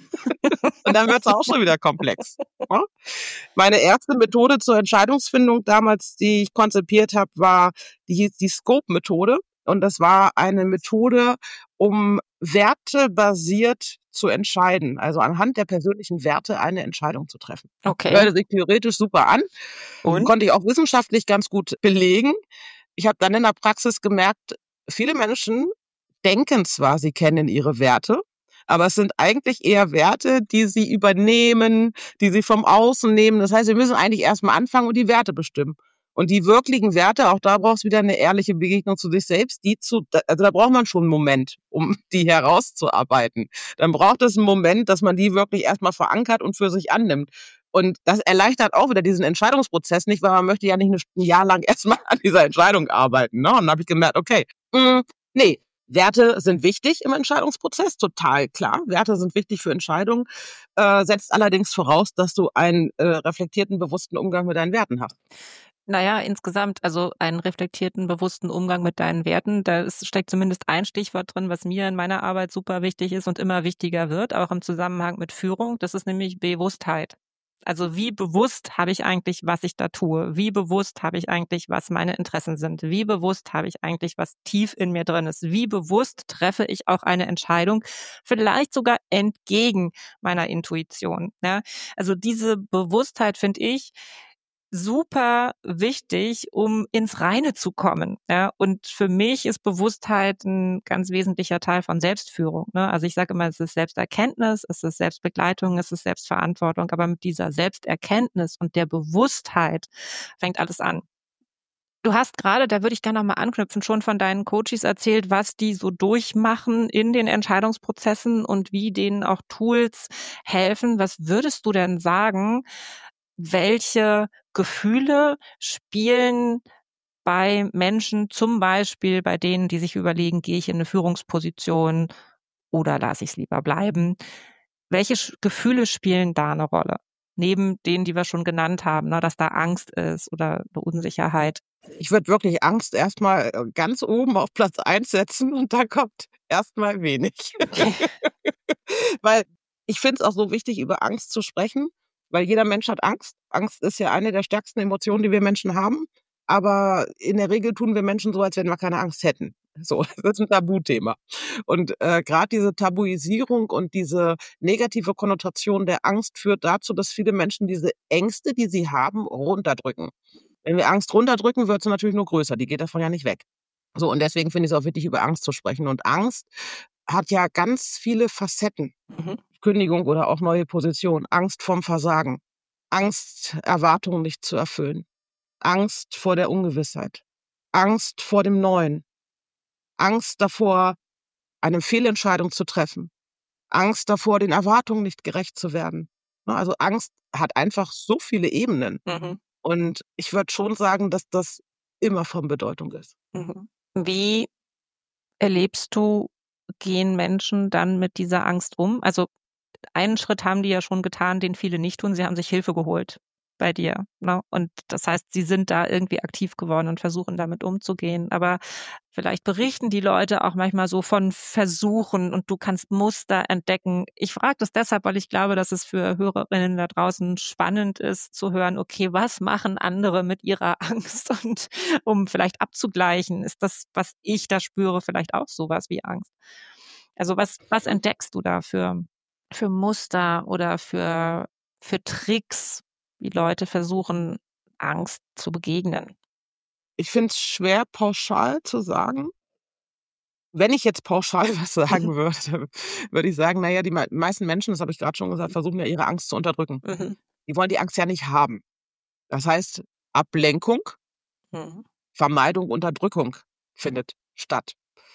Speaker 1: Und dann wird es auch schon wieder komplex. Ja? Meine erste Methode zur Entscheidungsfindung damals, die ich konzipiert habe, hieß die Scope-Methode. Und das war eine Methode, um wertebasiert zu entscheiden, also anhand der persönlichen Werte eine Entscheidung zu treffen.
Speaker 2: Okay.
Speaker 1: Hörte sich theoretisch super an,
Speaker 2: Und?
Speaker 1: konnte ich auch wissenschaftlich ganz gut belegen. Ich habe dann in der Praxis gemerkt, viele Menschen denken zwar, sie kennen ihre Werte, aber es sind eigentlich eher Werte, die sie übernehmen, die sie vom Außen nehmen. Das heißt, wir müssen eigentlich erstmal anfangen und die Werte bestimmen. Und die wirklichen Werte, auch da braucht es wieder eine ehrliche Begegnung zu sich selbst, also da braucht man schon einen Moment, um die herauszuarbeiten. Dann braucht es einen Moment, dass man die wirklich erstmal verankert und für sich annimmt. Und das erleichtert auch wieder diesen Entscheidungsprozess nicht, weil man möchte ja nicht ein Jahr lang erstmal an dieser Entscheidung arbeiten. Ne? Und dann habe ich gemerkt, okay, nee, Werte sind wichtig im Entscheidungsprozess, total klar. Werte sind wichtig für Entscheidungen, setzt allerdings voraus, dass du einen reflektierten, bewussten Umgang mit deinen Werten hast.
Speaker 2: Naja, insgesamt, also einen reflektierten, bewussten Umgang mit deinen Werten, steckt zumindest ein Stichwort drin, was mir in meiner Arbeit super wichtig ist und immer wichtiger wird, auch im Zusammenhang mit Führung. Das ist nämlich Bewusstheit. Also wie bewusst habe ich eigentlich, was ich da tue? Wie bewusst habe ich eigentlich, was meine Interessen sind? Wie bewusst habe ich eigentlich, was tief in mir drin ist? Wie bewusst treffe ich auch eine Entscheidung, vielleicht sogar entgegen meiner Intuition? Ja? Also diese Bewusstheit, finde ich, super wichtig, um ins Reine zu kommen. Ja? Und für mich ist Bewusstheit ein ganz wesentlicher Teil von Selbstführung. Ne? Also ich sage immer, es ist Selbsterkenntnis, es ist Selbstbegleitung, es ist Selbstverantwortung. Aber mit dieser Selbsterkenntnis und der Bewusstheit fängt alles an. Du hast gerade, da würde ich gerne nochmal anknüpfen, schon von deinen Coaches erzählt, was die so durchmachen in den Entscheidungsprozessen und wie denen auch Tools helfen. Was würdest du denn sagen, welche Gefühle spielen bei Menschen, zum Beispiel bei denen, die sich überlegen, gehe ich in eine Führungsposition oder lasse ich es lieber bleiben? Welche Gefühle spielen da eine Rolle? Neben denen, die wir schon genannt haben, ne, dass da Angst ist oder eine Unsicherheit.
Speaker 1: Ich würde wirklich Angst erstmal ganz oben auf Platz 1 setzen und da kommt erstmal wenig. Weil ich finde es auch so wichtig, über Angst zu sprechen, weil jeder Mensch hat Angst. Angst ist ja eine der stärksten Emotionen, die wir Menschen haben. Aber in der Regel tun wir Menschen so, als wenn wir keine Angst hätten. So, das ist ein Tabuthema. Und gerade diese Tabuisierung und diese negative Konnotation der Angst führt dazu, dass viele Menschen diese Ängste, die sie haben, runterdrücken. Wenn wir Angst runterdrücken, wird sie natürlich nur größer. Die geht davon ja nicht weg. So, und deswegen finde ich es auch wichtig, über Angst zu sprechen. Und Angst hat ja ganz viele Facetten. Kündigung oder auch neue Position. Angst vorm Versagen. Angst, Erwartungen nicht zu erfüllen. Angst vor der Ungewissheit. Angst vor dem Neuen. Angst davor, eine Fehlentscheidung zu treffen. Angst davor, den Erwartungen nicht gerecht zu werden. Also Angst hat einfach so viele Ebenen. Und ich würde schon sagen, dass das immer von Bedeutung ist.
Speaker 2: Wie erlebst du, gehen Menschen dann mit dieser Angst um? Also einen Schritt haben die ja schon getan, den viele nicht tun. Sie haben sich Hilfe geholt bei dir. Ne? Und das heißt, sie sind da irgendwie aktiv geworden und versuchen damit umzugehen. Aber vielleicht berichten die Leute auch manchmal so von Versuchen und du kannst Muster entdecken. Ich frage das deshalb, weil ich glaube, dass es für Hörerinnen da draußen spannend ist zu hören, okay, was machen andere mit ihrer Angst und um vielleicht abzugleichen, ist das, was ich da spüre, vielleicht auch sowas wie Angst. Also was entdeckst du da für Muster oder für Tricks, wie Leute versuchen, Angst zu begegnen?
Speaker 1: Ich finde es schwer, pauschal zu sagen. Wenn ich jetzt pauschal was sagen würde, würde ich sagen, naja, die meisten Menschen, das habe ich gerade schon gesagt, versuchen ja ihre Angst zu unterdrücken. Die wollen die Angst ja nicht haben. Das heißt, Ablenkung,
Speaker 2: Mhm.
Speaker 1: Vermeidung, Unterdrückung findet statt.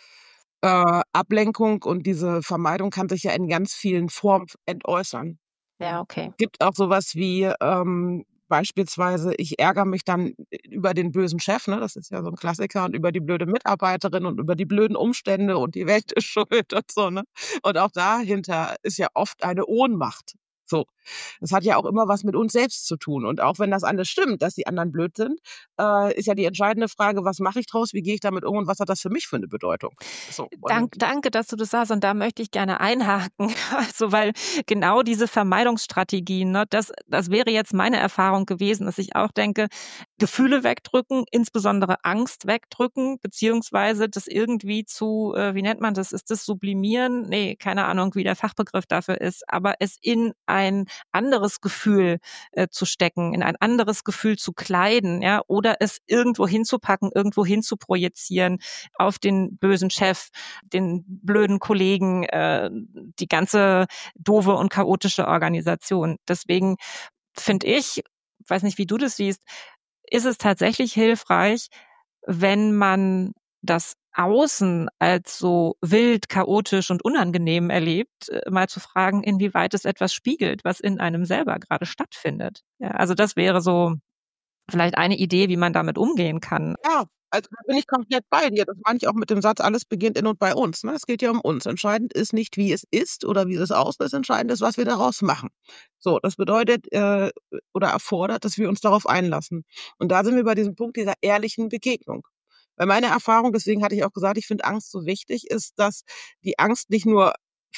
Speaker 1: Ablenkung und diese Vermeidung kann sich ja in ganz vielen Formen entäußern.
Speaker 2: Ja, okay.
Speaker 1: Gibt auch sowas wie beispielsweise, ich ärgere mich dann über den bösen Chef, ne? Das ist ja so ein Klassiker, und über die blöde Mitarbeiterin und über die blöden Umstände und die Welt ist schuld und so, ne? Und auch dahinter ist ja oft eine Ohnmacht. So. Das hat ja auch immer was mit uns selbst zu tun. Und auch wenn das alles stimmt, dass die anderen blöd sind, ist ja die entscheidende Frage, was mache ich draus, wie gehe ich damit um und was hat das für mich für eine Bedeutung? So.
Speaker 2: Danke, dass du das sagst, und da möchte ich gerne einhaken. Also, weil genau diese Vermeidungsstrategien, ne, das wäre jetzt meine Erfahrung gewesen, dass ich auch denke, Gefühle wegdrücken, insbesondere Angst wegdrücken, beziehungsweise das irgendwie zu, wie nennt man das? Ist das sublimieren? Nee, keine Ahnung, wie der Fachbegriff dafür ist, aber es in ein anderes Gefühl zu stecken, in ein anderes Gefühl zu kleiden, ja, oder es irgendwo hinzupacken, irgendwo hin zu projizieren, auf den bösen Chef, den blöden Kollegen, die ganze doofe und chaotische Organisation. Deswegen finde ich, weiß nicht, wie du das siehst, ist es tatsächlich hilfreich, wenn man das Außen als so wild, chaotisch und unangenehm erlebt, mal zu fragen, inwieweit es etwas spiegelt, was in einem selber gerade stattfindet. Ja, also das wäre so vielleicht eine Idee, wie man damit umgehen kann.
Speaker 1: Ja, also da bin ich komplett bei dir. Das meine ich auch mit dem Satz, alles beginnt in und bei uns. Ne? Es geht ja um uns. Entscheidend ist nicht, wie es ist oder wie es aussieht. Das Entscheidende ist, was wir daraus machen. So, das bedeutet oder erfordert, dass wir uns darauf einlassen. Und da sind wir bei diesem Punkt dieser ehrlichen Begegnung. Weil meine Erfahrung, deswegen hatte ich auch gesagt, ich finde Angst so wichtig, ist, dass die Angst nicht nur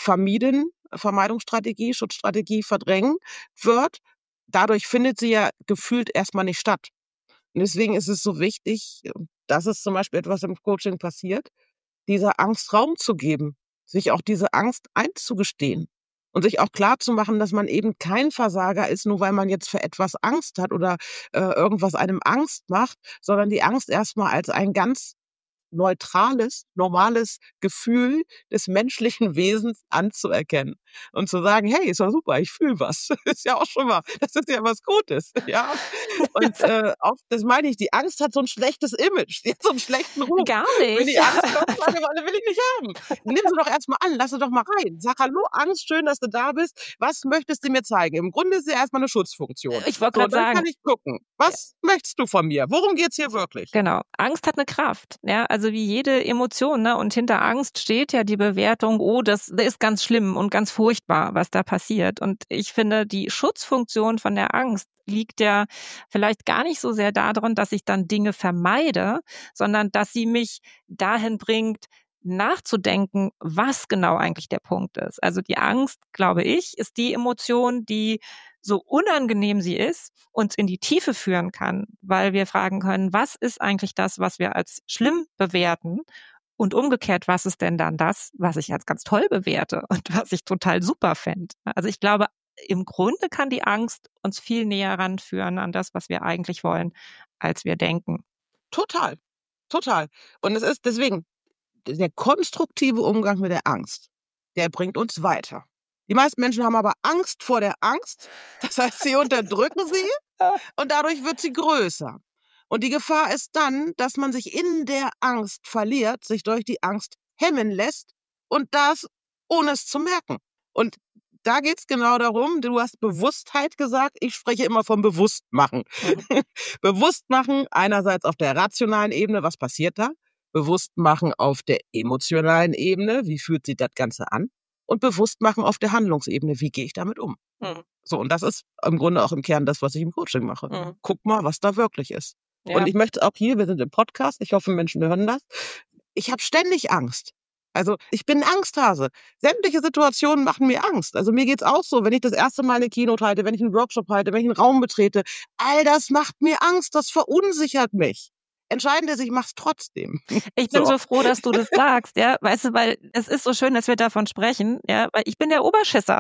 Speaker 1: Vermeidungsstrategie, Schutzstrategie verdrängen wird. Dadurch findet sie ja gefühlt erstmal nicht statt. Und deswegen ist es so wichtig, das ist zum Beispiel etwas im Coaching passiert, dieser Angst Raum zu geben, sich auch diese Angst einzugestehen und sich auch klarzumachen, dass man eben kein Versager ist, nur weil man jetzt für etwas Angst hat oder irgendwas einem Angst macht, sondern die Angst erstmal als ein ganz neutrales, normales Gefühl des menschlichen Wesens anzuerkennen und zu sagen, hey, ist doch super, ich fühle was. Ist ja auch schon mal, das ist ja was Gutes, ja. Und auch, das meine ich, die Angst hat so ein schlechtes Image, die hat so einen schlechten Ruf.
Speaker 2: Gar
Speaker 1: Wenn
Speaker 2: nicht.
Speaker 1: die Angst kommt, Langeweile will ich nicht haben. Nimm sie doch erstmal an, lass sie doch mal rein. Sag, hallo Angst, schön, dass du da bist. Was möchtest du mir zeigen? Im Grunde ist sie erstmal eine Schutzfunktion.
Speaker 2: Ich wollte
Speaker 1: So,
Speaker 2: gerade
Speaker 1: dann
Speaker 2: sagen,
Speaker 1: kann ich gucken. Was möchtest du von mir? Worum geht's hier wirklich?
Speaker 2: genau. Angst hat eine Kraft, ja, also wie jede Emotion, ne? Und hinter Angst steht ja die Bewertung, oh, das ist ganz schlimm und ganz furchtbar, was da passiert. Und ich finde, die Schutzfunktion von der Angst liegt ja vielleicht gar nicht so sehr darin, dass ich dann Dinge vermeide, sondern dass sie mich dahin bringt, nachzudenken, was genau eigentlich der Punkt ist. Also die Angst, glaube ich, ist die Emotion, die, so unangenehm sie ist, uns in die Tiefe führen kann, weil wir fragen können, was ist eigentlich das, was wir als schlimm bewerten? Und umgekehrt, was ist denn dann das, was ich als ganz toll bewerte und was ich total super fände? Also ich glaube, im Grunde kann die Angst uns viel näher ranführen an das, was wir eigentlich wollen, als wir denken.
Speaker 1: Total, total. Und es ist deswegen, der konstruktive Umgang mit der Angst, der bringt uns weiter. Die meisten Menschen haben aber Angst vor der Angst. Das heißt, sie unterdrücken sie und dadurch wird sie größer. Und die Gefahr ist dann, dass man sich in der Angst verliert, sich durch die Angst hemmen lässt und das ohne es zu merken. Und da geht es genau darum, du hast Bewusstheit gesagt, ich spreche immer vom Bewusstmachen. Bewusstmachen einerseits auf der rationalen Ebene, was passiert da? Bewusstmachen auf der emotionalen Ebene, wie fühlt sich das Ganze an? Und Bewusstmachen auf der Handlungsebene, wie gehe ich damit um? So, und das ist im Grunde auch im Kern das, was ich im Coaching mache. Guck mal, was da wirklich ist.
Speaker 2: Ja.
Speaker 1: Und ich möchte auch hier, wir sind im Podcast, ich hoffe, Menschen hören das, ich habe ständig Angst. Also ich bin ein Angsthase. Sämtliche Situationen machen mir Angst. Also mir geht's auch so, wenn ich das erste Mal eine Keynote halte, wenn ich einen Workshop halte, wenn ich einen Raum betrete, all das macht mir Angst, das verunsichert mich. Entscheidend ist, ich mache es trotzdem.
Speaker 2: Ich bin so froh, dass du das sagst, ja, weißt du, weil es ist so schön, dass wir davon sprechen, ja, weil ich bin der Oberschisser.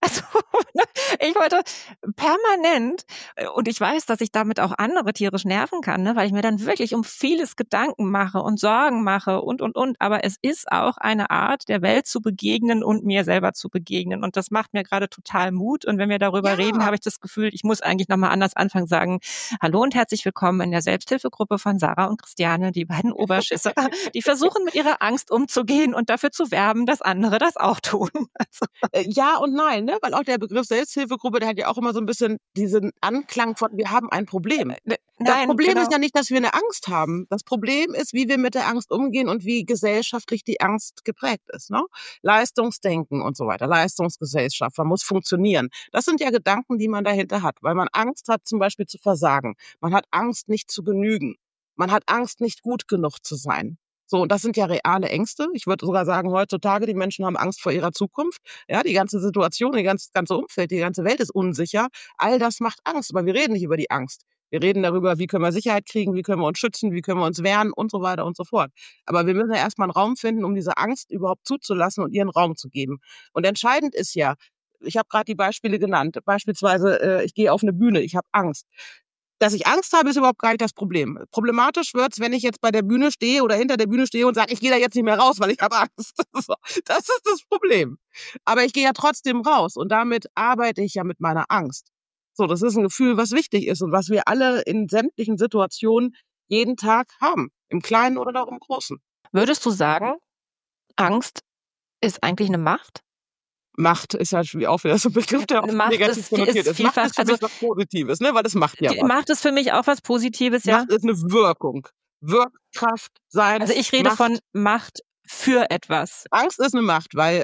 Speaker 2: Also, ich wollte permanent, und ich weiß, dass ich damit auch andere tierisch nerven kann, ne, weil ich mir dann wirklich um vieles Gedanken mache und Sorgen mache und. Aber es ist auch eine Art, der Welt zu begegnen und mir selber zu begegnen. Und das macht mir gerade total Mut. Und wenn wir darüber reden, habe ich das Gefühl, ich muss eigentlich nochmal anders anfangen, sagen, hallo und herzlich willkommen in der Selbsthilfegruppe von Sarah und Christiane, die beiden Oberschisser, die versuchen mit ihrer Angst umzugehen und dafür zu werben, dass andere das auch tun. Also,
Speaker 1: Ja und nein, ne? Weil auch der Begriff Selbsthilfegruppe, der hat ja auch immer so ein bisschen diesen Anklang von: Wir haben ein Problem. Das
Speaker 2: nein,
Speaker 1: Problem ist
Speaker 2: genau.
Speaker 1: ja nicht, dass wir eine Angst haben. Das Problem ist, wie wir mit der Angst umgehen und wie gesellschaftlich die Angst geprägt ist, ne? Leistungsdenken und so weiter, Leistungsgesellschaft, man muss funktionieren. Das sind ja Gedanken, die man dahinter hat, weil man Angst hat, zum Beispiel zu versagen. Man hat Angst, nicht zu genügen. Man hat Angst, nicht gut genug zu sein. So, und das sind ja reale Ängste. Ich würde sogar sagen, heutzutage, die Menschen haben Angst vor ihrer Zukunft. Ja, die ganze Situation, ganze Umfeld, die ganze Welt ist unsicher. All das macht Angst. Aber wir reden nicht über die Angst. Wir reden darüber, wie können wir Sicherheit kriegen, wie können wir uns schützen, wie können wir uns wehren und so weiter und so fort. Aber wir müssen ja erstmal einen Raum finden, um diese Angst überhaupt zuzulassen und ihren Raum zu geben. Und entscheidend ist ja, ich habe gerade die Beispiele genannt. Beispielsweise, ich gehe auf eine Bühne, ich habe Angst. Dass ich Angst habe, ist überhaupt gar nicht das Problem. Problematisch wird's, wenn ich jetzt bei der Bühne stehe oder hinter der Bühne stehe und sage, ich gehe da jetzt nicht mehr raus, weil ich habe Angst. So, das ist das Problem. Aber ich gehe ja trotzdem raus und damit arbeite ich ja mit meiner Angst. So, das ist ein Gefühl, was wichtig ist und was wir alle in sämtlichen Situationen jeden Tag haben, im Kleinen oder auch im Großen.
Speaker 2: Würdest du sagen, Angst ist eigentlich eine Macht?
Speaker 1: Macht ist halt auch wieder so ein Begriff, der auch
Speaker 2: Macht
Speaker 1: negativ
Speaker 2: ist
Speaker 1: konnotiert ist. Macht
Speaker 2: vielfach,
Speaker 1: ist für mich was Positives, ne? Weil das macht ja was.
Speaker 2: Macht ist für mich auch was Positives, ja.
Speaker 1: Macht ist eine Wirkung. Wirkkraft, Sein,
Speaker 2: Also ich rede
Speaker 1: Macht.
Speaker 2: von Macht für etwas.
Speaker 1: Angst ist eine Macht, weil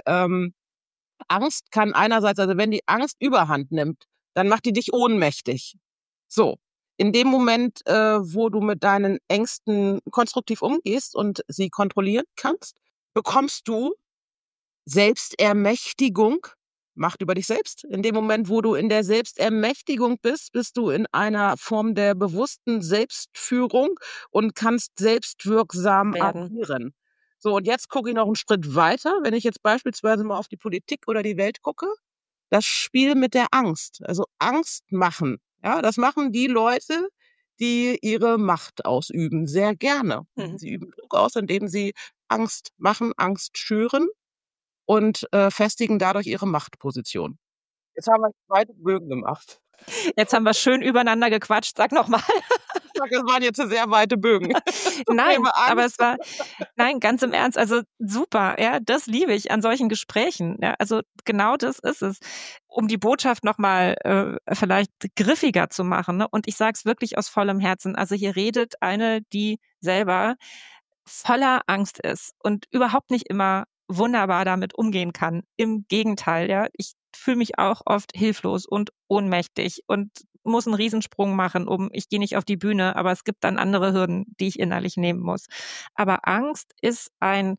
Speaker 1: Angst kann einerseits, also wenn die Angst Überhand nimmt, dann macht die dich ohnmächtig. So, in dem Moment, wo du mit deinen Ängsten konstruktiv umgehst und sie kontrollieren kannst, bekommst du Selbstermächtigung, Macht über dich selbst. In dem Moment, wo du in der Selbstermächtigung bist, bist du in einer Form der bewussten Selbstführung und kannst selbstwirksam
Speaker 2: Werden.
Speaker 1: agieren. So, und jetzt gucke ich noch einen Schritt weiter. Wenn ich jetzt beispielsweise mal auf die Politik oder die Welt gucke, das Spiel mit der Angst, also Angst machen. Ja, das machen die Leute, die ihre Macht ausüben, sehr gerne. Sie üben Druck aus, indem sie Angst machen, Angst schüren und festigen dadurch ihre Machtposition. Jetzt haben wir 2 Bögen gemacht.
Speaker 2: Jetzt haben wir schön übereinander gequatscht. Sag noch mal.
Speaker 1: Das waren jetzt sehr weite Bögen.
Speaker 2: Nein, aber es war, nein, ganz im Ernst, also super, ja, das liebe ich an solchen Gesprächen. Ja, also genau das ist es. Um die Botschaft nochmal vielleicht griffiger zu machen, ne? Und ich sage es wirklich aus vollem Herzen. Also hier redet eine, die selber voller Angst ist und überhaupt nicht immer wunderbar damit umgehen kann. Im Gegenteil, ja, ich fühle mich auch oft hilflos und ohnmächtig und muss einen Riesensprung machen, ich gehe nicht auf die Bühne, aber es gibt dann andere Hürden, die ich innerlich nehmen muss. Aber Angst ist ein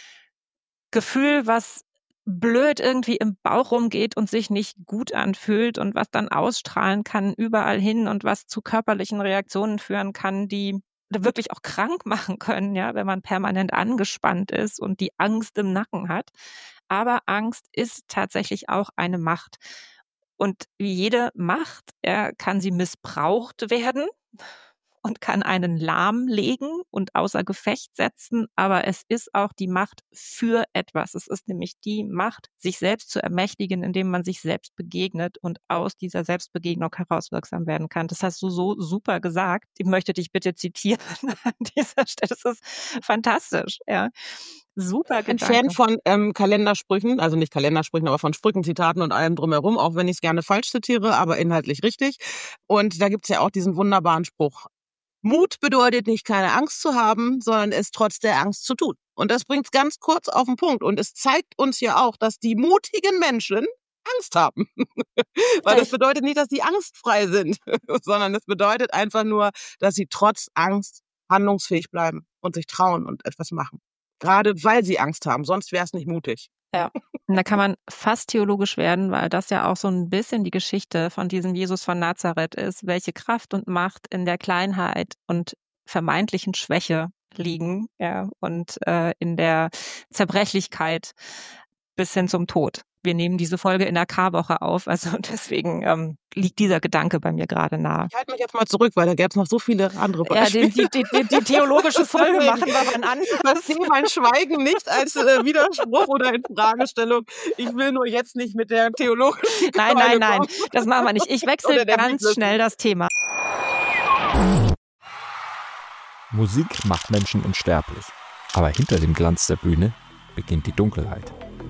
Speaker 2: Gefühl, was blöd irgendwie im Bauch rumgeht und sich nicht gut anfühlt und was dann ausstrahlen kann überall hin und was zu körperlichen Reaktionen führen kann, die wirklich auch krank machen können, ja, wenn man permanent angespannt ist und die Angst im Nacken hat. Aber Angst ist tatsächlich auch eine Macht. Und wie jede Macht, kann sie missbraucht werden und kann einen lahmlegen und außer Gefecht setzen, aber es ist auch die Macht für etwas. Es ist nämlich die Macht, sich selbst zu ermächtigen, indem man sich selbst begegnet und aus dieser Selbstbegegnung heraus wirksam werden kann. Das hast du so super gesagt. Ich möchte dich bitte zitieren an dieser Stelle. Das ist fantastisch, ja. Super
Speaker 1: Ein
Speaker 2: Gedanke.
Speaker 1: Fan von Kalendersprüchen, also nicht Kalendersprüchen, aber von Sprüchen, Zitaten und allem drumherum, auch wenn ich es gerne falsch zitiere, aber inhaltlich richtig. Und da gibt's ja auch diesen wunderbaren Spruch: Mut bedeutet nicht, keine Angst zu haben, sondern es trotz der Angst zu tun. Und das bringt's ganz kurz auf den Punkt. Und es zeigt uns ja auch, dass die mutigen Menschen Angst haben. Weil das bedeutet nicht, dass die angstfrei sind, sondern es bedeutet einfach nur, dass sie trotz Angst handlungsfähig bleiben und sich trauen und etwas machen. Gerade weil sie Angst haben, sonst wäre es nicht mutig.
Speaker 2: Ja, und da kann man fast theologisch werden, weil das ja auch so ein bisschen die Geschichte von diesem Jesus von Nazareth ist, welche Kraft und Macht in der Kleinheit und vermeintlichen Schwäche liegen, ja, und in der Zerbrechlichkeit bis hin zum Tod. wir nehmen diese Folge in der Karwoche auf, also deswegen liegt dieser Gedanke bei mir gerade nahe.
Speaker 1: Ich halte mich jetzt mal zurück, weil da gäbe es noch so viele andere
Speaker 2: Ja,
Speaker 1: Beispiele.
Speaker 2: die theologische Folge machen wir wann an.
Speaker 1: Ich sehe mein Schweigen nicht als Widerspruch oder in Fragestellung. Ich will nur jetzt nicht mit der theologischen
Speaker 2: Nein,
Speaker 1: kommen.
Speaker 2: das machen wir nicht. Ich wechsle ganz schnell das Thema.
Speaker 4: Musik macht Menschen unsterblich. Aber hinter dem Glanz der Bühne beginnt die Dunkelheit.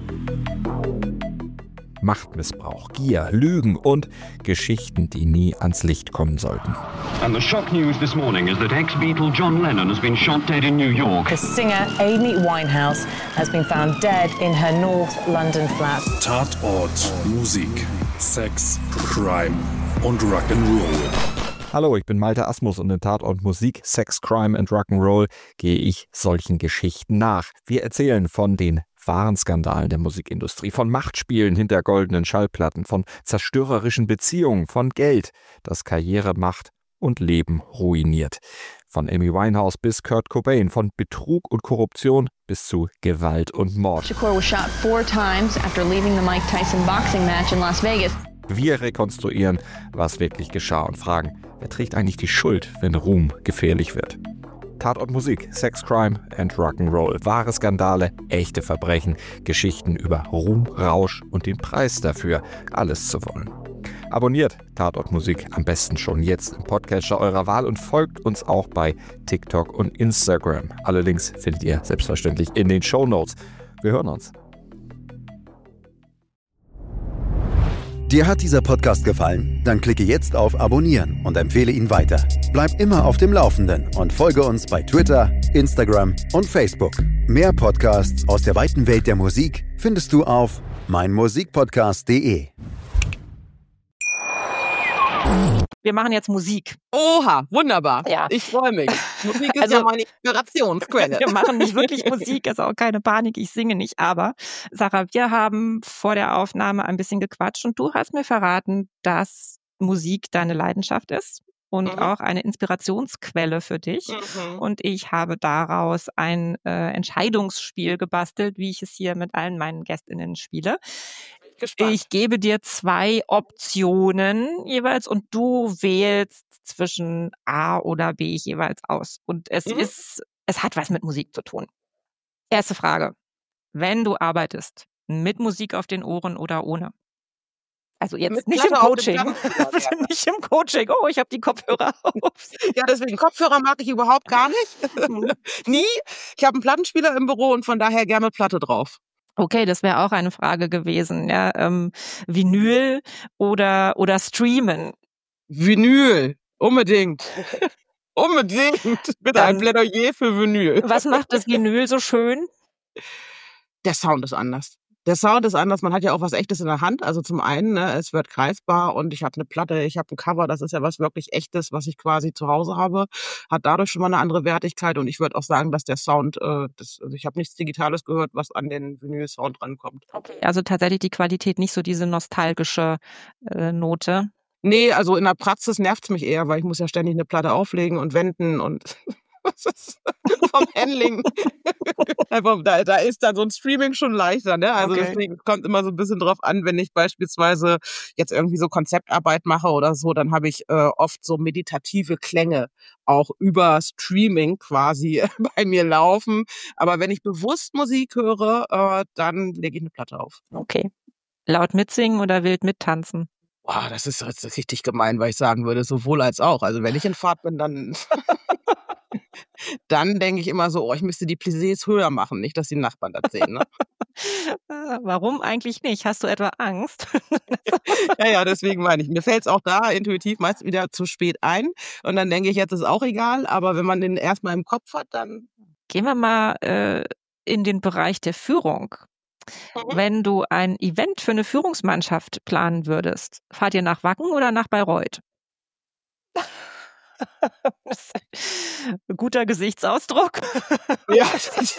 Speaker 4: Machtmissbrauch, Gier, Lügen und Geschichten, die nie ans Licht kommen sollten.
Speaker 5: And the shock news this morning is that ex-Beatle John Lennon has been shot dead in New York.
Speaker 6: The singer Amy Winehouse has been found dead in her North London flat.
Speaker 7: Tatort, Musik, Sex, Crime und Rock'n'Roll.
Speaker 4: Hallo, ich bin Malte Asmus und in Tatort Musik, Sex, Crime and Rock'n'Roll gehe ich solchen Geschichten nach. Wir erzählen von den wahren Skandalen der Musikindustrie, von Machtspielen hinter goldenen Schallplatten, von zerstörerischen Beziehungen, von Geld, das Karriere, Macht und Leben ruiniert. Von Amy Winehouse bis Kurt Cobain, von Betrug und Korruption bis zu Gewalt und Mord.
Speaker 8: Shakur was shot 4 times after leaving the Mike Tyson boxing match in Las Vegas.
Speaker 4: Wir rekonstruieren, was wirklich geschah und fragen, wer trägt eigentlich die Schuld, wenn Ruhm gefährlich wird? Tatort Musik, Sex, Crime and Rock'n'Roll. Wahre Skandale, echte Verbrechen, Geschichten über Ruhm, Rausch und den Preis dafür, alles zu wollen. Abonniert Tatort Musik am besten schon jetzt im Podcatcher eurer Wahl und folgt uns auch bei TikTok und Instagram. Alle Links findet ihr selbstverständlich in den Shownotes. Wir hören uns.
Speaker 3: Dir hat dieser Podcast gefallen? Dann klicke jetzt auf Abonnieren und empfehle ihn weiter. Bleib immer auf dem Laufenden und folge uns bei Twitter, Instagram und Facebook. Mehr Podcasts aus der weiten Welt der Musik findest du auf meinmusikpodcast.de.
Speaker 2: Wir machen jetzt Musik.
Speaker 1: Oha, wunderbar.
Speaker 2: Ja.
Speaker 1: Ich freue mich. Musik ist
Speaker 2: Also-
Speaker 1: ja meine Inspirationsquelle.
Speaker 2: Wir machen nicht wirklich Musik, ist auch keine Panik, ich singe nicht. Aber Sarah, wir haben vor der Aufnahme ein bisschen gequatscht und du hast mir verraten, dass Musik deine Leidenschaft ist und auch eine Inspirationsquelle für dich. Und ich habe daraus ein Entscheidungsspiel gebastelt, wie ich es hier mit allen meinen GästInnen spiele.
Speaker 1: Gespannt.
Speaker 2: Ich gebe dir 2 Optionen jeweils und du wählst zwischen A oder B jeweils aus. Und es hat was mit Musik zu tun. Erste Frage. Wenn du arbeitest, mit Musik auf den Ohren oder ohne? Also jetzt
Speaker 1: Mit
Speaker 2: nicht im
Speaker 1: Platte auf dem
Speaker 2: Coaching.
Speaker 1: Plattenspieler, ja.
Speaker 2: Nicht im Coaching. Oh, ich habe die Kopfhörer auf.
Speaker 1: Ja, deswegen Kopfhörer mag ich überhaupt gar nicht. Nie. Ich habe einen Plattenspieler im Büro und von daher gerne Platte drauf.
Speaker 2: Okay, das wäre auch eine Frage gewesen. Ja, Vinyl oder Streamen?
Speaker 1: Vinyl. Unbedingt. Unbedingt. Bitte ein Plädoyer für Vinyl.
Speaker 2: Was macht das Vinyl so schön?
Speaker 1: Der Sound ist anders. Der Sound ist anders. Man hat ja auch was Echtes in der Hand. Also zum einen, ne, es wird greifbar und ich habe eine Platte, ich habe ein Cover. Das ist ja was wirklich Echtes, was ich quasi zu Hause habe. Hat dadurch schon mal eine andere Wertigkeit. Und ich würde auch sagen, dass der Sound, also ich habe nichts Digitales gehört, was an den Vinyl-Sound rankommt.
Speaker 2: Okay. Also tatsächlich die Qualität, nicht so diese nostalgische Note.
Speaker 1: Nee, also in der Praxis nervt's mich eher, weil ich muss ja ständig eine Platte auflegen und wenden und das ist vom Handling. Einfach, da ist dann so ein Streaming schon leichter, ne? Also
Speaker 2: Okay.
Speaker 1: deswegen kommt immer so ein bisschen drauf an, wenn ich beispielsweise jetzt irgendwie so Konzeptarbeit mache oder so, dann habe ich oft so meditative Klänge auch über Streaming quasi bei mir laufen. Aber wenn ich bewusst Musik höre, dann lege ich eine Platte auf.
Speaker 2: Okay. Laut mitsingen oder wild mittanzen?
Speaker 1: Boah, das ist richtig gemein, weil ich sagen würde, sowohl als auch. Also wenn ich in Fahrt bin, dann dann denke ich immer so, oh, ich müsste die Plissés höher machen, nicht, dass die Nachbarn das sehen. Ne?
Speaker 2: Warum eigentlich nicht? Hast du etwa Angst?
Speaker 1: Ja, deswegen meine ich. Mir fällt es auch da intuitiv meist wieder zu spät ein. Und dann denke ich, jetzt ist auch egal. Aber wenn man den erstmal im Kopf hat, dann...
Speaker 2: Gehen wir mal in den Bereich der Führung. Wenn du ein Event für eine Führungsmannschaft planen würdest, fahrt ihr nach Wacken oder nach Bayreuth? Guter Gesichtsausdruck.
Speaker 1: Ja,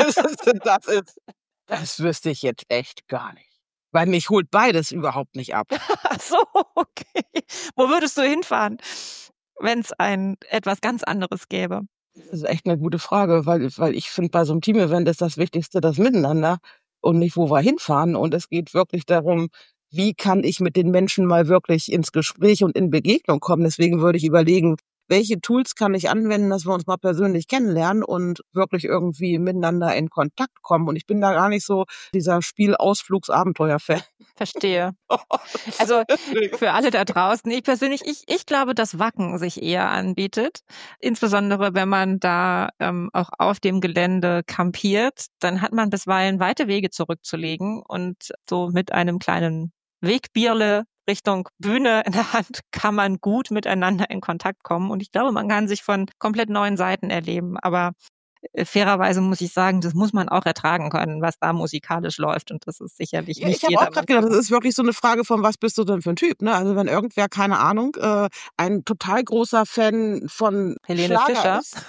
Speaker 1: das wüsste ich jetzt echt gar nicht. Weil mich holt beides überhaupt nicht ab.
Speaker 2: Ach so, okay. Wo würdest du hinfahren, wenn es etwas ganz anderes gäbe?
Speaker 1: Das ist echt eine gute Frage, weil ich finde, bei so einem Team-Event ist das Wichtigste das Miteinander. und nicht, wo wir hinfahren. Und es geht wirklich darum, wie kann ich mit den Menschen mal wirklich ins Gespräch und in Begegnung kommen. Deswegen würde ich überlegen, welche Tools kann ich anwenden, dass wir uns mal persönlich kennenlernen und wirklich irgendwie miteinander in Kontakt kommen. Und ich bin da gar nicht so dieser Spiel-Ausflugs-Abenteuer-Fan.
Speaker 2: Verstehe. Also für alle da draußen, ich persönlich, ich glaube, dass Wacken sich eher anbietet. Insbesondere, wenn man da auch auf dem Gelände campiert, dann hat man bisweilen weite Wege zurückzulegen und so mit einem kleinen Wegbierle Richtung Bühne in der Hand kann man gut miteinander in Kontakt kommen. Und ich glaube, man kann sich von komplett neuen Seiten erleben. Aber fairerweise muss ich sagen, das muss man auch ertragen können, was da musikalisch läuft. Und das ist sicherlich nicht
Speaker 1: jeder. Ich habe auch gerade gedacht, das ist wirklich so eine Frage von, was bist du denn für ein Typ? Ne? Also wenn irgendwer, keine Ahnung, ein total großer Fan von
Speaker 2: Helene
Speaker 1: Schlager
Speaker 2: Fischer
Speaker 1: ist.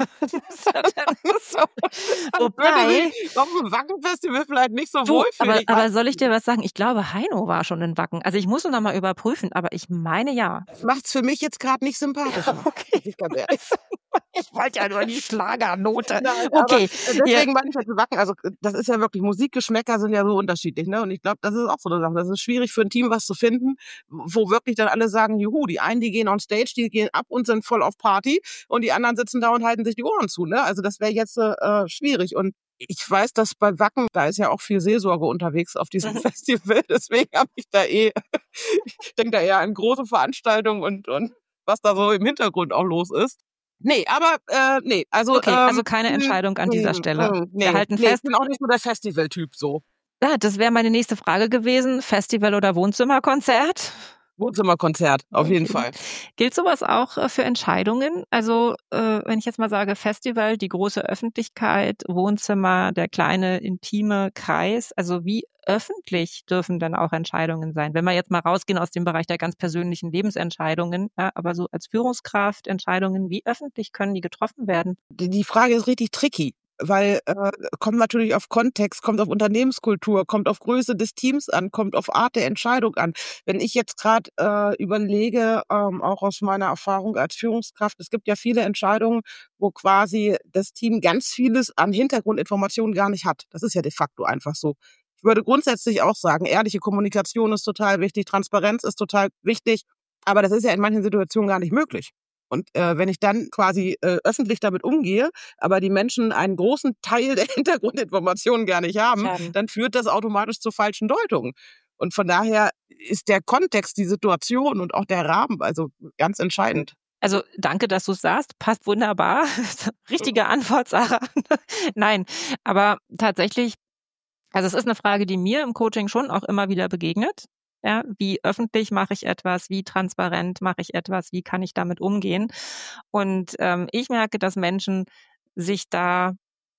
Speaker 2: Wobei,
Speaker 1: auf dem Wacken-Festival vielleicht nicht so wohlfühlen.
Speaker 2: aber soll ich dir was sagen? Ich glaube, Heino war schon in Wacken. Also ich muss noch mal überprüfen, aber ich meine ja.
Speaker 1: Macht's für mich jetzt gerade nicht sympathischer.
Speaker 2: Okay.
Speaker 1: Ich ganz ehrlich.
Speaker 2: Ich wollte ja nur die Schlagernote.
Speaker 1: Nein,
Speaker 2: okay.
Speaker 1: Deswegen meine ich halt Wacken. Also das ist ja wirklich, Musikgeschmäcker sind ja so unterschiedlich. Ne? Und ich glaube, das ist auch so eine Sache. Das ist schwierig für ein Team, was zu finden, wo wirklich dann alle sagen, juhu, die einen, die gehen on stage, die gehen ab und sind voll auf Party und die anderen sitzen da und halten sich die Ohren zu. Ne? Also das wäre jetzt schwierig. Und ich weiß, dass bei Wacken, da ist ja auch viel Seelsorge unterwegs auf diesem Festival. Deswegen habe ich da ich denke da eher an große Veranstaltungen und was da so im Hintergrund auch los ist. Nee, aber nee, also
Speaker 2: okay, also keine Entscheidung an dieser Stelle. Wir halten fest.
Speaker 1: Ich bin auch nicht so der Festivaltyp so.
Speaker 2: Ja, das wäre meine nächste Frage gewesen. Festival oder Wohnzimmerkonzert?
Speaker 1: Wohnzimmerkonzert, auf jeden Fall.
Speaker 2: Gilt sowas auch für Entscheidungen? Also wenn ich jetzt mal sage Festival, die große Öffentlichkeit, Wohnzimmer, der kleine intime Kreis, also wie öffentlich dürfen dann auch Entscheidungen sein? Wenn wir jetzt mal rausgehen aus dem Bereich der ganz persönlichen Lebensentscheidungen, ja, aber so als Führungskraft Entscheidungen, wie öffentlich können die getroffen werden?
Speaker 1: Die Frage ist richtig tricky. Weil kommt natürlich auf Kontext, kommt auf Unternehmenskultur, kommt auf Größe des Teams an, kommt auf Art der Entscheidung an. Wenn ich jetzt gerade überlege, auch aus meiner Erfahrung als Führungskraft, es gibt ja viele Entscheidungen, wo quasi das Team ganz vieles an Hintergrundinformationen gar nicht hat. Das ist ja de facto einfach so. Ich würde grundsätzlich auch sagen, ehrliche Kommunikation ist total wichtig, Transparenz ist total wichtig, aber das ist ja in manchen Situationen gar nicht möglich. Und wenn ich dann quasi öffentlich damit umgehe, aber die Menschen einen großen Teil der Hintergrundinformationen gar nicht haben, dann führt das automatisch zu falschen Deutungen. Und von daher ist der Kontext, die Situation und auch der Rahmen also ganz entscheidend.
Speaker 2: Also danke, dass du es sagst. Passt wunderbar. Richtige Antwort, Sarah. Nein, aber tatsächlich, also es ist eine Frage, die mir im Coaching schon auch immer wieder begegnet. Ja, wie öffentlich mache ich etwas, wie transparent mache ich etwas, wie kann ich damit umgehen? Und ich merke, dass Menschen sich da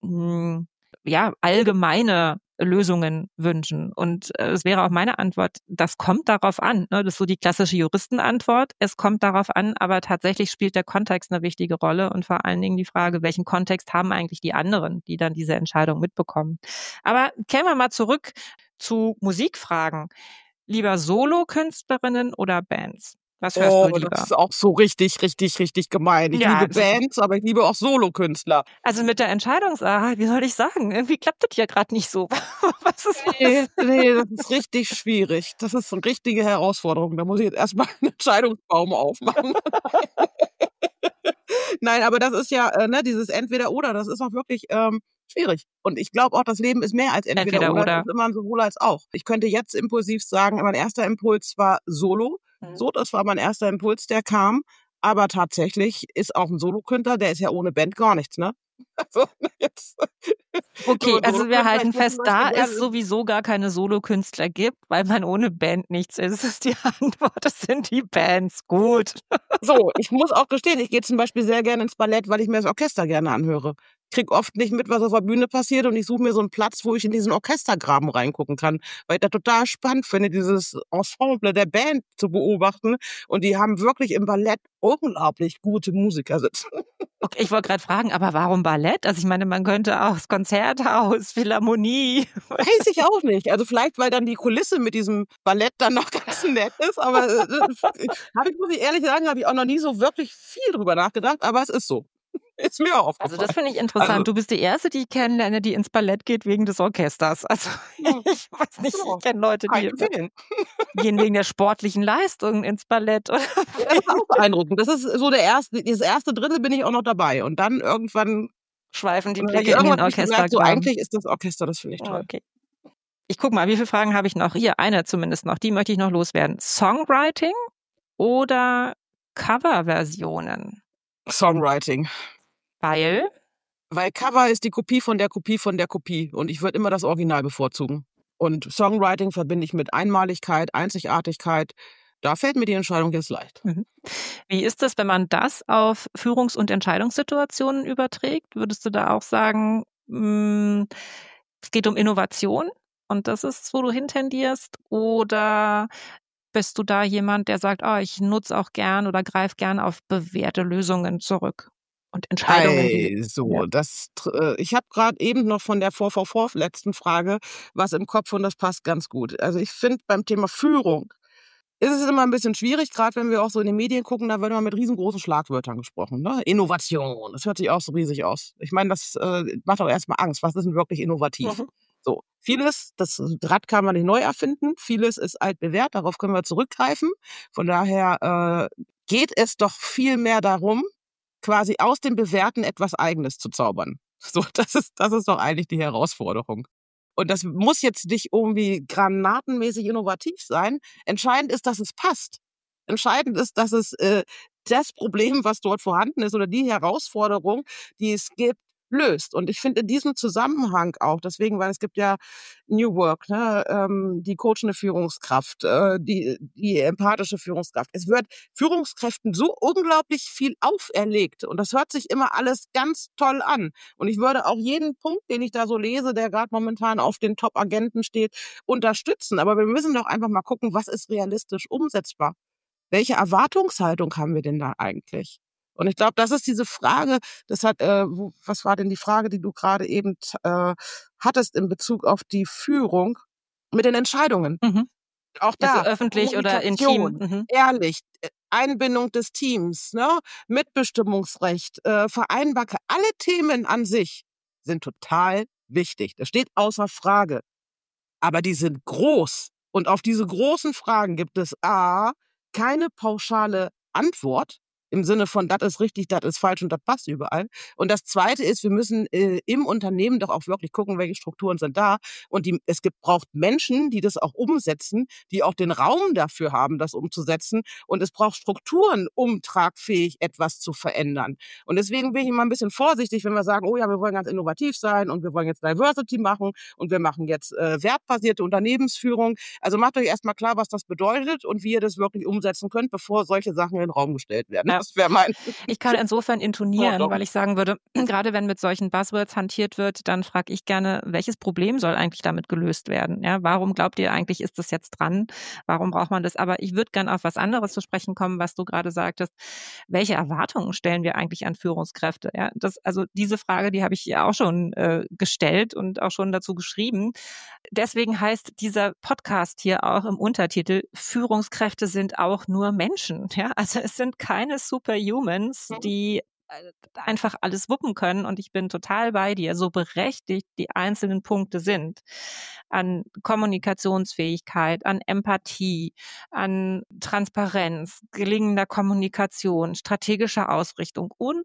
Speaker 2: allgemeine Lösungen wünschen. Und es wäre auch meine Antwort, das kommt darauf an. Ne? Das ist so die klassische Juristenantwort. Es kommt darauf an, aber tatsächlich spielt der Kontext eine wichtige Rolle und vor allen Dingen die Frage, welchen Kontext haben eigentlich die anderen, die dann diese Entscheidung mitbekommen. Aber kehren wir mal zurück zu Musikfragen. Lieber Solokünstlerinnen oder Bands? Was hörst du lieber?
Speaker 1: Das ist auch so richtig gemein. Ich liebe Bands, aber ich liebe auch Solokünstler.
Speaker 2: Also mit der Entscheidungssache, wie soll ich sagen? Irgendwie klappt das hier gerade nicht so. Was ist das?
Speaker 1: Nee, das ist richtig schwierig. Das ist eine richtige Herausforderung. Da muss ich jetzt erstmal einen Entscheidungsbaum aufmachen. Nein, aber das ist ja, dieses Entweder-Oder, das ist auch wirklich schwierig. Und ich glaube auch, das Leben ist mehr als Entweder-Oder. Das ist immer ein sowohl als auch. Ich könnte jetzt impulsiv sagen, mein erster Impuls war Solo. So, das war mein erster Impuls, der kam. Aber tatsächlich ist auch ein Solokünstler, der ist ja ohne Band gar nichts, ne? Also jetzt.
Speaker 2: Okay, also wir halten fest, da es sowieso gar keine Solokünstler gibt, weil man ohne Band nichts ist. Das ist die Antwort, das sind die Bands. Gut.
Speaker 1: So, ich muss auch gestehen, ich gehe zum Beispiel sehr gerne ins Ballett, weil ich mir das Orchester gerne anhöre. Ich krieg oft nicht mit, was auf der Bühne passiert und ich suche mir so einen Platz, wo ich in diesen Orchestergraben reingucken kann, weil ich da total spannend finde, dieses Ensemble der Band zu beobachten und die haben wirklich im Ballett unglaublich gute Musiker sitzen.
Speaker 2: Okay, ich wollte gerade fragen, aber warum Ballett? Also ich meine, man könnte auch das Konzerthaus, Philharmonie.
Speaker 1: Weiß ich auch nicht. Also vielleicht, weil dann die Kulisse mit diesem Ballett dann noch ganz nett ist, aber muss ich ehrlich sagen, habe ich auch noch nie so wirklich viel drüber nachgedacht, aber es ist so. Ist mir auch
Speaker 2: Also
Speaker 1: aufgefallen.
Speaker 2: das finde ich interessant.
Speaker 1: Also,
Speaker 2: Du bist die Erste, die ich kennenlerne, die ins Ballett geht wegen des Orchesters. Also
Speaker 1: hm,
Speaker 2: ich weiß nicht,
Speaker 1: ja,
Speaker 2: ich kenne Leute,
Speaker 1: kann ich
Speaker 2: die
Speaker 1: empfehlen.
Speaker 2: gehen wegen der sportlichen Leistung ins Ballett. Oder
Speaker 1: Ja, das ist auch beeindruckend. Das ist so das erste Drittel bin ich auch noch dabei. Und dann irgendwann
Speaker 2: schweifen die
Speaker 1: habe ich
Speaker 2: Blicke in den
Speaker 1: irgendwann gemerkt, so
Speaker 2: Orchestergraben.
Speaker 1: eigentlich ist das Orchester, das finde ich toll.
Speaker 2: Okay. Ich gucke mal, wie viele Fragen habe ich noch? Hier, eine zumindest noch. Die möchte ich noch loswerden. Songwriting oder Coverversionen?
Speaker 1: Songwriting.
Speaker 2: Weil?
Speaker 1: Weil Cover ist die Kopie von der Kopie von der Kopie. Und ich würde immer das Original bevorzugen. Und Songwriting verbinde ich mit Einmaligkeit, Einzigartigkeit. Da fällt mir die Entscheidung jetzt leicht.
Speaker 2: Wie ist das, wenn man das auf Führungs- und Entscheidungssituationen überträgt? Würdest du da auch sagen, es geht um Innovation und das ist, wo du hintendierst? Oder bist du da jemand, der sagt, ich nutze auch gern oder greife gern auf bewährte Lösungen zurück und Entscheidungen, die
Speaker 1: Also, ich habe gerade eben noch von der letzten Frage was im Kopf und das passt ganz gut. Also ich finde, beim Thema Führung ist es immer ein bisschen schwierig, gerade wenn wir auch so in den Medien gucken, da wird immer mit riesengroßen Schlagwörtern gesprochen. Ne? Innovation, das hört sich auch so riesig aus. Ich meine, das macht auch erstmal Angst. Was ist denn wirklich innovativ? So, vieles, das Rad kann man nicht neu erfinden, vieles ist altbewährt, darauf können wir zurückgreifen. Von daher geht es doch viel mehr darum, quasi aus dem Bewährten etwas Eigenes zu zaubern. So, das ist doch eigentlich die Herausforderung. Und das muss jetzt nicht irgendwie granatenmäßig innovativ sein. Entscheidend ist, dass es passt. Entscheidend ist, dass es das Problem, was dort vorhanden ist oder die Herausforderung, die es gibt, löst. Und ich finde in diesem Zusammenhang auch, deswegen, weil es gibt ja New Work, ne, die coachende Führungskraft, die empathische Führungskraft. Es wird Führungskräften so unglaublich viel auferlegt und das hört sich immer alles ganz toll an. Und ich würde auch jeden Punkt, den ich da so lese, der gerade momentan auf den Top-Agenten steht, unterstützen. Aber wir müssen doch einfach mal gucken, was ist realistisch umsetzbar? Welche Erwartungshaltung haben wir denn da eigentlich? Und ich glaube, das ist diese Frage, das hat, was war denn die Frage, die du gerade eben hattest in Bezug auf die Führung mit den Entscheidungen? Auch
Speaker 2: Also
Speaker 1: da,
Speaker 2: öffentlich oder intim.
Speaker 1: Kommunikation, ehrlich, Einbindung des Teams, ne? Mitbestimmungsrecht, Vereinbarkeit, alle Themen an sich sind total wichtig. Das steht außer Frage. Aber die sind groß. Und auf diese großen Fragen gibt es keine pauschale Antwort im Sinne von, das ist richtig, das ist falsch und das passt überall. Und das Zweite ist, wir müssen im Unternehmen doch auch wirklich gucken, welche Strukturen sind da. Und braucht Menschen, die das auch umsetzen, die auch den Raum dafür haben, das umzusetzen. Und es braucht Strukturen, um tragfähig etwas zu verändern. Und deswegen bin ich immer ein bisschen vorsichtig, wenn wir sagen, oh ja, wir wollen ganz innovativ sein und wir wollen jetzt Diversity machen und wir machen jetzt wertbasierte Unternehmensführung. Also macht euch erstmal klar, was das bedeutet und wie ihr das wirklich umsetzen könnt, bevor solche Sachen in den Raum gestellt werden.
Speaker 2: Ja.
Speaker 1: Das wäre mein...
Speaker 2: Ich kann insofern intonieren, weil ich sagen würde, gerade wenn mit solchen Buzzwords hantiert wird, dann frage ich gerne, welches Problem soll eigentlich damit gelöst werden? Ja, warum glaubt ihr eigentlich, ist das jetzt dran? Warum braucht man das? Aber ich würde gerne auf was anderes zu sprechen kommen, was du gerade sagtest. Welche Erwartungen stellen wir eigentlich an Führungskräfte? Ja, also diese Frage, die habe ich ja auch schon gestellt und auch schon dazu geschrieben. Deswegen heißt dieser Podcast hier auch im Untertitel, Führungskräfte sind auch nur Menschen. Ja, also es sind keine Superhumans, die einfach alles wuppen können. Und ich bin total bei dir, so berechtigt die einzelnen Punkte sind. An Kommunikationsfähigkeit, an Empathie, an Transparenz, gelingender Kommunikation, strategischer Ausrichtung und.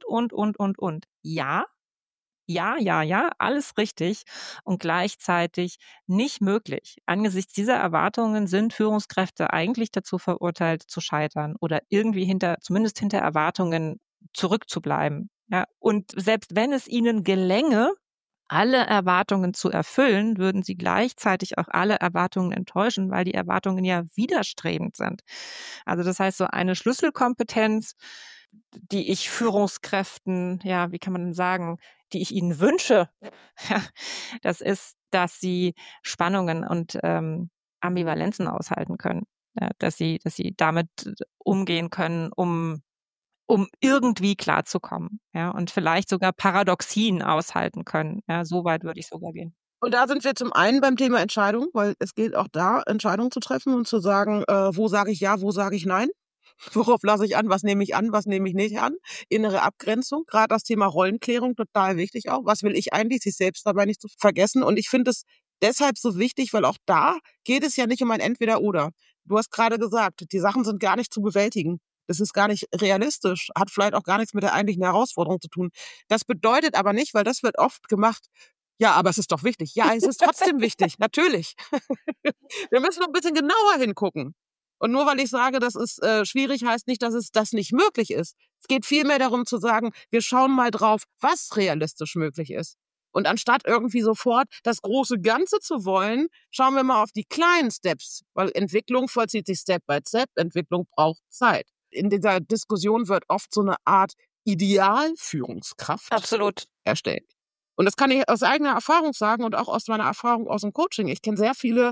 Speaker 2: Ja, alles richtig und gleichzeitig nicht möglich. Angesichts dieser Erwartungen sind Führungskräfte eigentlich dazu verurteilt, zu scheitern oder irgendwie zumindest hinter Erwartungen zurückzubleiben. Ja, und selbst wenn es ihnen gelänge, alle Erwartungen zu erfüllen, würden sie gleichzeitig auch alle Erwartungen enttäuschen, weil die Erwartungen ja widerstrebend sind. Also das heißt, so eine Schlüsselkompetenz, die ich Führungskräften, ja, wie kann man denn sagen, die ich ihnen wünsche, ja, das ist, dass sie Spannungen und Ambivalenzen aushalten können, ja, dass sie damit umgehen können, um irgendwie klarzukommen, ja, und vielleicht sogar Paradoxien aushalten können. Ja, so weit würde ich sogar gehen.
Speaker 1: Und da sind wir zum einen beim Thema Entscheidung, weil es gilt auch da, Entscheidungen zu treffen und zu sagen, wo sage ich ja, wo sage ich nein. Worauf lasse ich an? Was nehme ich an? Was nehme ich nicht an? Innere Abgrenzung, gerade das Thema Rollenklärung, total wichtig auch. Was will ich eigentlich? Sich selbst dabei nicht zu vergessen. Und ich finde es deshalb so wichtig, weil auch da geht es ja nicht um ein Entweder-Oder. Du hast gerade gesagt, die Sachen sind gar nicht zu bewältigen. Das ist gar nicht realistisch, hat vielleicht auch gar nichts mit der eigentlichen Herausforderung zu tun. Das bedeutet aber nicht, weil das wird oft gemacht, ja, aber es ist doch wichtig. Ja, es ist trotzdem wichtig, natürlich. Wir müssen noch ein bisschen genauer hingucken. Und nur weil ich sage, das ist schwierig, heißt nicht, dass es das nicht möglich ist. Es geht vielmehr darum zu sagen, wir schauen mal drauf, was realistisch möglich ist. Und anstatt irgendwie sofort das große Ganze zu wollen, schauen wir mal auf die kleinen Steps, weil Entwicklung vollzieht sich Step by Step, Entwicklung braucht Zeit. In dieser Diskussion wird oft so eine Art Idealführungskraft
Speaker 2: Absolut
Speaker 1: erstellt. Und das kann ich aus eigener Erfahrung sagen und auch aus meiner Erfahrung aus dem Coaching. Ich kenne sehr viele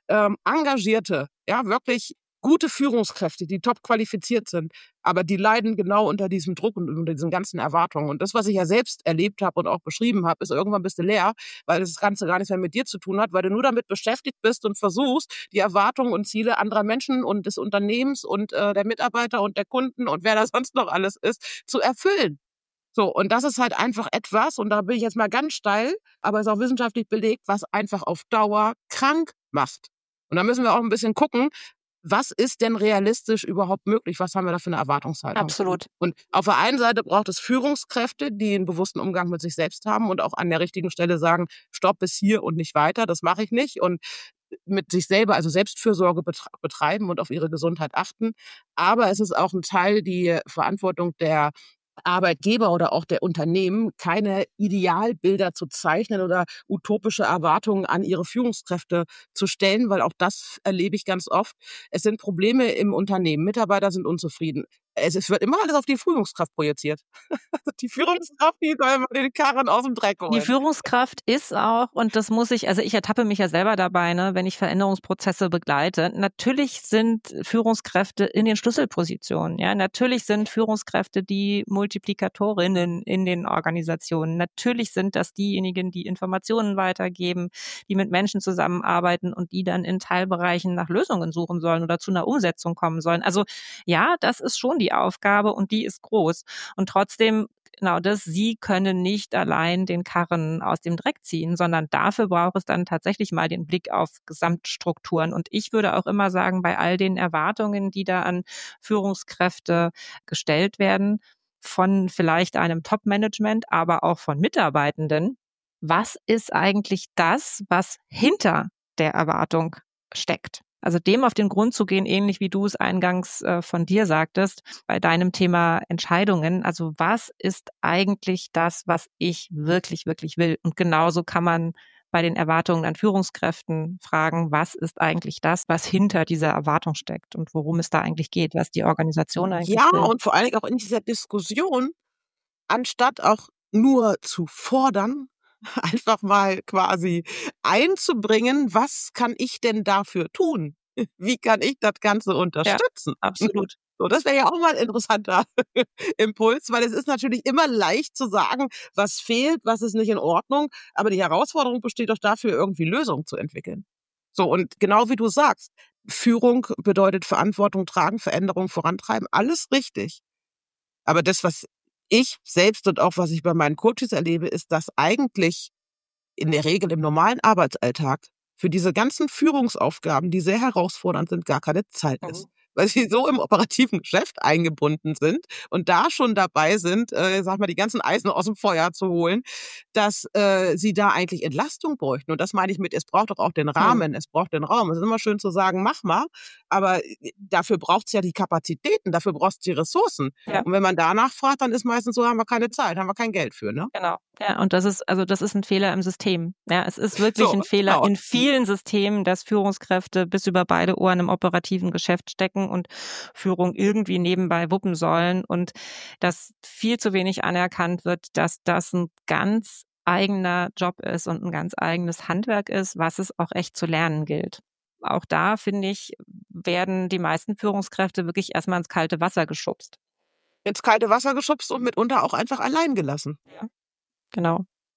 Speaker 1: engagierte, ja, wirklich gute Führungskräfte, die top qualifiziert sind, aber die leiden genau unter diesem Druck und unter diesen ganzen Erwartungen. Und das, was ich ja selbst erlebt habe und auch beschrieben habe, ist, irgendwann bist du leer, weil das Ganze gar nichts mehr mit dir zu tun hat, weil du nur damit beschäftigt bist und versuchst, die Erwartungen und Ziele anderer Menschen und des Unternehmens und der Mitarbeiter und der Kunden und wer da sonst noch alles ist, zu erfüllen. So, und das ist halt einfach etwas, und da bin ich jetzt mal ganz steil, aber ist auch wissenschaftlich belegt, was einfach auf Dauer krank macht. Und da müssen wir auch ein bisschen gucken, was ist denn realistisch überhaupt möglich? Was haben wir da für eine Erwartungshaltung?
Speaker 2: Absolut.
Speaker 1: Und auf der einen Seite braucht es Führungskräfte, die einen bewussten Umgang mit sich selbst haben und auch an der richtigen Stelle sagen, stopp bis hier und nicht weiter, das mache ich nicht. Und mit sich selber, also Selbstfürsorge betreiben und auf ihre Gesundheit achten. Aber es ist auch ein Teil, die Verantwortung der Arbeitgeber oder auch der Unternehmen, keine Idealbilder zu zeichnen oder utopische Erwartungen an ihre Führungskräfte zu stellen, weil auch das erlebe ich ganz oft. Es sind Probleme im Unternehmen, Mitarbeiter sind unzufrieden. Es wird immer alles auf die Führungskraft projiziert. Die Führungskraft, die soll immer den Karren aus dem Dreck holen.
Speaker 2: Die Führungskraft ist auch, und das muss ich, also ich ertappe mich ja selber dabei, ne, wenn ich Veränderungsprozesse begleite. Natürlich sind Führungskräfte in den Schlüsselpositionen. Ja, natürlich sind Führungskräfte die Multiplikatorinnen in den Organisationen. Natürlich sind das diejenigen, die Informationen weitergeben, die mit Menschen zusammenarbeiten und die dann in Teilbereichen nach Lösungen suchen sollen oder zu einer Umsetzung kommen sollen. Also ja, das ist schon die Aufgabe und die ist groß. Und trotzdem, genau das, sie können nicht allein den Karren aus dem Dreck ziehen, sondern dafür braucht es dann tatsächlich mal den Blick auf Gesamtstrukturen. Und ich würde auch immer sagen, bei all den Erwartungen, die da an Führungskräfte gestellt werden, von vielleicht einem Top-Management, aber auch von Mitarbeitenden, was ist eigentlich das, was hinter der Erwartung steckt? Also dem auf den Grund zu gehen, ähnlich wie du es eingangs von dir sagtest, bei deinem Thema Entscheidungen. Also was ist eigentlich das, was ich wirklich, wirklich will? Und genauso kann man bei den Erwartungen an Führungskräften fragen, was ist eigentlich das, was hinter dieser Erwartung steckt und worum es da eigentlich geht, was die Organisation eigentlich will.
Speaker 1: Ja, und vor allen Dingen auch in dieser Diskussion, anstatt auch nur zu fordern, einfach mal quasi einzubringen, was kann ich denn dafür tun? Wie kann ich das Ganze unterstützen?
Speaker 2: Ja, absolut.
Speaker 1: So, das wäre ja auch mal ein interessanter Impuls, weil es ist natürlich immer leicht zu sagen, was fehlt, was ist nicht in Ordnung, aber die Herausforderung besteht doch dafür, irgendwie Lösungen zu entwickeln. So, und genau wie du sagst, Führung bedeutet Verantwortung tragen, Veränderung vorantreiben, alles richtig. Aber das, was ich selbst und auch was ich bei meinen Coaches erlebe, ist, dass eigentlich in der Regel im normalen Arbeitsalltag für diese ganzen Führungsaufgaben, die sehr herausfordernd sind, gar keine Zeit ist. Weil sie so im operativen Geschäft eingebunden sind und da schon dabei sind, sag mal, die ganzen Eisen aus dem Feuer zu holen, dass sie da eigentlich Entlastung bräuchten. Und das meine ich mit, es braucht doch auch den Rahmen, es braucht den Raum. Es ist immer schön zu sagen, mach mal, aber dafür braucht es ja die Kapazitäten, dafür braucht es die Ressourcen.
Speaker 2: Ja.
Speaker 1: Und wenn man danach fragt, dann ist meistens so, haben wir keine Zeit, haben wir kein Geld für, ne?
Speaker 2: Genau. Ja, und das ist ein Fehler im System. Ja, es ist wirklich ein Fehler
Speaker 1: genau.
Speaker 2: in vielen Systemen, dass Führungskräfte bis über beide Ohren im operativen Geschäft stecken und Führung irgendwie nebenbei wuppen sollen und dass viel zu wenig anerkannt wird, dass das ein ganz eigener Job ist und ein ganz eigenes Handwerk ist, was es auch echt zu lernen gilt. Auch da, finde ich, werden die meisten Führungskräfte wirklich erstmal ins kalte Wasser geschubst.
Speaker 1: Ins kalte Wasser geschubst und mitunter auch einfach allein gelassen.
Speaker 2: Ja. Genau.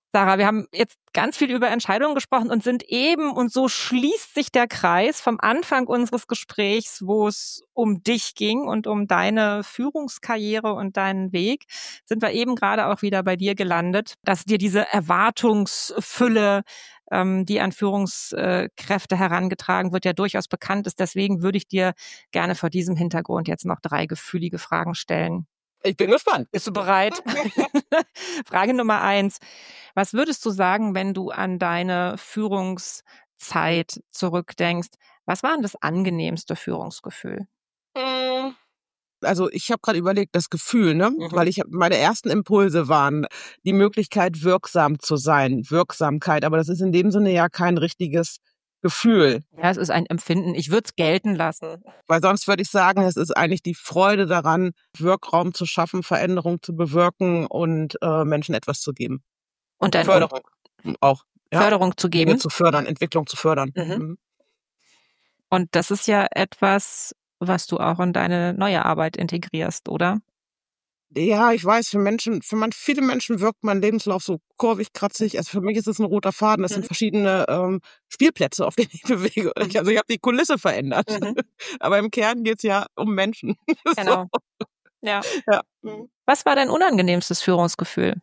Speaker 2: Sarah, wir haben jetzt ganz viel über Entscheidungen gesprochen und sind eben, und so schließt sich der Kreis vom Anfang unseres Gesprächs, wo es um dich ging und um deine Führungskarriere und deinen Weg, sind wir eben gerade auch wieder bei dir gelandet, dass dir diese Erwartungsfülle, die an Führungskräfte herangetragen wird, ja durchaus bekannt ist. Deswegen würde ich dir gerne vor diesem Hintergrund jetzt noch 3 gefühlige Fragen stellen.
Speaker 1: Ich bin gespannt.
Speaker 2: Bist du bereit? Frage Nummer 1. Was würdest du sagen, wenn du an deine Führungszeit zurückdenkst? Was war denn das angenehmste Führungsgefühl?
Speaker 1: Also ich habe gerade überlegt, das Gefühl, ne? Weil meine ersten Impulse waren die Möglichkeit, wirksam zu sein, Wirksamkeit. Aber das ist in dem Sinne ja kein richtiges Gefühl.
Speaker 2: Ja, es ist ein Empfinden. Ich würde es gelten lassen.
Speaker 1: Weil sonst würde ich sagen, es ist eigentlich die Freude daran, Wirkraum zu schaffen, Veränderung zu bewirken und Menschen etwas zu geben.
Speaker 2: Und dann
Speaker 1: Förderung auch. Ja?
Speaker 2: Förderung zu geben.
Speaker 1: Dinge zu fördern, Entwicklung zu fördern.
Speaker 2: Und das ist ja etwas, was du auch in deine neue Arbeit integrierst, oder?
Speaker 1: Ja, ich weiß, viele Menschen wirkt mein Lebenslauf so kurvig, kratzig. Also für mich ist es ein roter Faden. Das sind verschiedene Spielplätze, auf denen ich bewege. Also ich habe die Kulisse verändert. Aber im Kern geht's ja um Menschen.
Speaker 2: Genau. Ja.
Speaker 1: Ja.
Speaker 2: Was war dein unangenehmstes Führungsgefühl?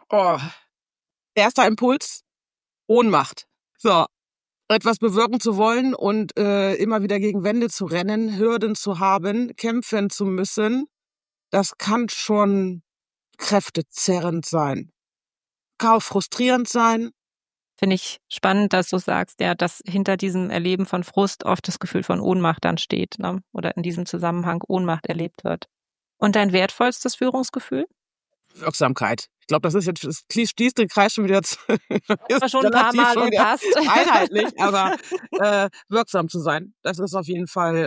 Speaker 1: Erster Impuls, Ohnmacht. So, etwas bewirken zu wollen und immer wieder gegen Wände zu rennen, Hürden zu haben, kämpfen zu müssen. Das kann schon kräftezerrend sein. Kann auch frustrierend sein.
Speaker 2: Finde ich spannend, dass du sagst, ja, dass hinter diesem Erleben von Frust oft das Gefühl von Ohnmacht dann steht, ne? Oder in diesem Zusammenhang Ohnmacht erlebt wird. Und dein wertvollstes Führungsgefühl?
Speaker 1: Wirksamkeit. Ich glaube, das schließt den Kreis schon wieder
Speaker 2: Das war schon ein paar Mal und passt.
Speaker 1: Einheitlich, aber wirksam zu sein, das ist auf jeden Fall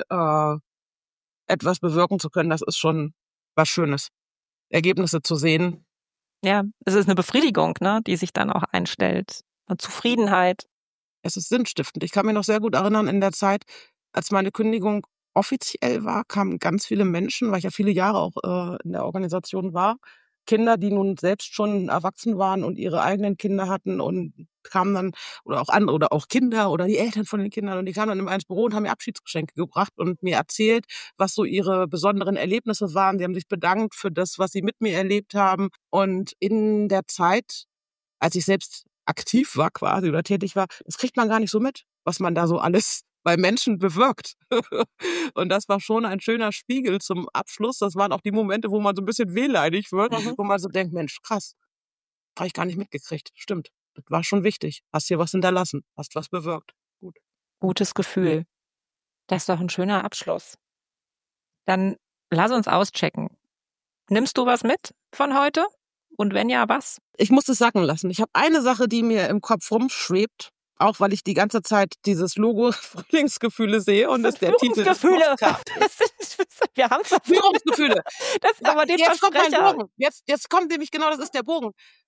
Speaker 1: etwas bewirken zu können, das ist schon was Schönes. Ergebnisse zu sehen.
Speaker 2: Ja, es ist eine Befriedigung, ne, die sich dann auch einstellt. Eine Zufriedenheit.
Speaker 1: Es ist sinnstiftend. Ich kann mich noch sehr gut erinnern, in der Zeit, als meine Kündigung offiziell war, kamen ganz viele Menschen, weil ich ja viele Jahre auch in der Organisation war, Kinder, die nun selbst schon erwachsen waren und ihre eigenen Kinder hatten und kamen dann, oder auch andere, oder auch Kinder oder die Eltern von den Kindern, und die kamen dann immer ins Büro und haben mir Abschiedsgeschenke gebracht und mir erzählt, was so ihre besonderen Erlebnisse waren. Sie haben sich bedankt für das, was sie mit mir erlebt haben. Und in der Zeit, als ich selbst aktiv war quasi oder tätig war, das kriegt man gar nicht so mit, was man da so alles bei Menschen bewirkt. Und das war schon ein schöner Spiegel zum Abschluss. Das waren auch die Momente, wo man so ein bisschen wehleidig wird, wo man so denkt, Mensch, krass, habe ich gar nicht mitgekriegt. Stimmt, das war schon wichtig. Hast hier was hinterlassen, hast was bewirkt. Gut.
Speaker 2: Gutes Gefühl. Das ist doch ein schöner Abschluss. Dann lass uns auschecken. Nimmst du was mit von heute? Und wenn ja, was?
Speaker 1: Ich muss es sacken lassen. Ich habe eine Sache, die mir im Kopf rumschwebt. Auch weil ich die ganze Zeit dieses Logo Frühlingsgefühle sehe und das ist der Titel des Podcasts.
Speaker 2: Wir haben es
Speaker 1: Führungsgefühle.
Speaker 2: Das ist aber den
Speaker 1: Jetzt kommt mein
Speaker 2: Versprecher.
Speaker 1: Bogen. Jetzt kommt nämlich genau, das ist der Bogen.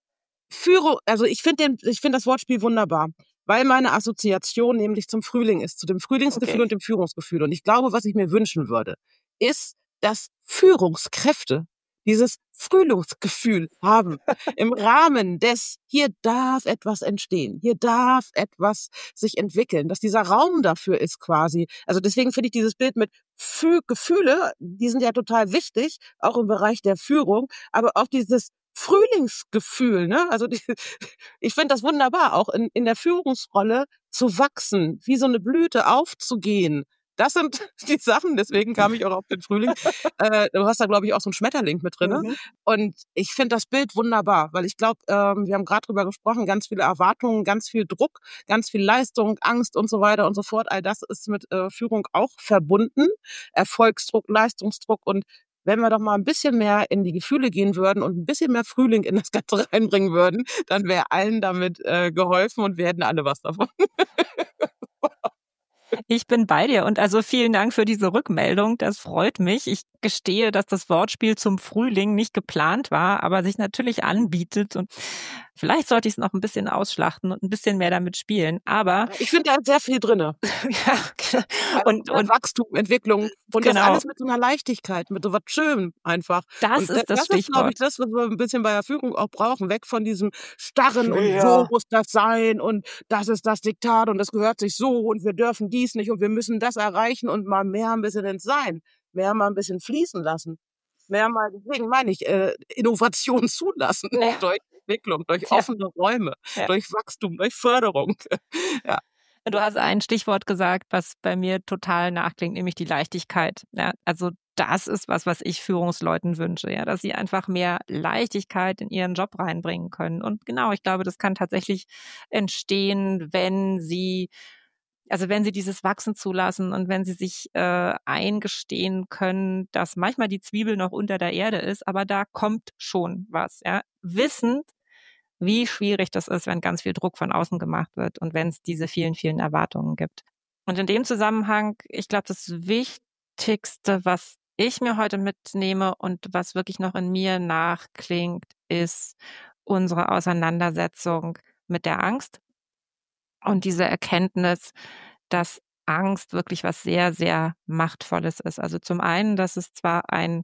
Speaker 1: Also ich finde das Wortspiel wunderbar, weil meine Assoziation nämlich zum Frühling ist, zu dem Frühlingsgefühl und dem Führungsgefühl. Und ich glaube, was ich mir wünschen würde, ist, dass Führungskräfte dieses Frühlingsgefühl haben im Rahmen des, hier darf etwas entstehen, hier darf etwas sich entwickeln, dass dieser Raum dafür ist quasi. Also deswegen finde ich dieses Bild mit Gefühle, die sind ja total wichtig, auch im Bereich der Führung, aber auch dieses Frühlingsgefühl, ne? Also ich finde das wunderbar, auch in der Führungsrolle zu wachsen, wie so eine Blüte aufzugehen. Das sind die Sachen, deswegen kam ich auch auf den Frühling. Du hast da, glaube ich, auch so einen Schmetterling mit drin.
Speaker 2: Mhm.
Speaker 1: Und ich finde das Bild wunderbar, weil ich glaube, wir haben gerade drüber gesprochen, ganz viele Erwartungen, ganz viel Druck, ganz viel Leistung, Angst und so weiter und so fort. All das ist mit Führung auch verbunden. Erfolgsdruck, Leistungsdruck. Und wenn wir doch mal ein bisschen mehr in die Gefühle gehen würden und ein bisschen mehr Frühling in das Ganze reinbringen würden, dann wäre allen damit geholfen und wir hätten alle was davon.
Speaker 2: Ich bin bei dir und also vielen Dank für diese Rückmeldung, das freut mich. Ich gestehe, dass das Wortspiel zum Frühling nicht geplant war, aber sich natürlich anbietet und vielleicht sollte ich es noch ein bisschen ausschlachten und ein bisschen mehr damit spielen, aber...
Speaker 1: Ich finde, da ist sehr viel drin.
Speaker 2: Ja,
Speaker 1: und Wachstum, Entwicklung und
Speaker 2: genau.
Speaker 1: Das alles mit so einer Leichtigkeit, mit so was Schönem einfach.
Speaker 2: Das
Speaker 1: und
Speaker 2: ist das Stichwort.
Speaker 1: Das ist, glaube ich, das, was wir ein bisschen bei der Führung auch brauchen, weg von diesem Starren und so muss das sein und das ist das Diktat und das gehört sich so und wir dürfen dies nicht und wir müssen das erreichen und mal mehr ein bisschen ins Sein, mehr mal ein bisschen fließen lassen, mehr mal, deswegen meine ich, Innovation zulassen, durch Entwicklung, durch offene Räume, durch Wachstum, durch Förderung. Ja.
Speaker 2: Du hast ein Stichwort gesagt, was bei mir total nachklingt, nämlich die Leichtigkeit. Ja, also das ist was ich Führungsleuten wünsche, ja, dass sie einfach mehr Leichtigkeit in ihren Job reinbringen können. Und genau, ich glaube, das kann tatsächlich entstehen, wenn sie dieses Wachsen zulassen und wenn sie sich eingestehen können, dass manchmal die Zwiebel noch unter der Erde ist, aber da kommt schon was, ja, wissend, wie schwierig das ist, wenn ganz viel Druck von außen gemacht wird und wenn es diese vielen, vielen Erwartungen gibt. Und in dem Zusammenhang, ich glaube, das Wichtigste, was ich mir heute mitnehme und was wirklich noch in mir nachklingt, ist unsere Auseinandersetzung mit der Angst und diese Erkenntnis, dass Angst wirklich was sehr, sehr Machtvolles ist. Also zum einen, dass es zwar ein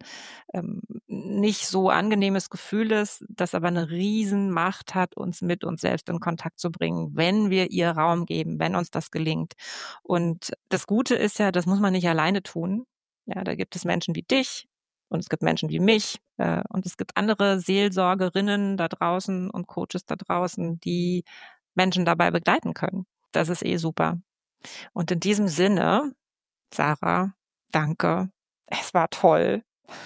Speaker 2: nicht so angenehmes Gefühl ist, das aber eine Riesenmacht hat, uns mit uns selbst in Kontakt zu bringen, wenn wir ihr Raum geben, wenn uns das gelingt. Und das Gute ist ja, das muss man nicht alleine tun. Ja, da gibt es Menschen wie dich und es gibt Menschen wie mich und es gibt andere Seelsorgerinnen da draußen und Coaches da draußen, die Menschen dabei begleiten können. Das ist super. Und in diesem Sinne, Sarah, danke. Es war toll.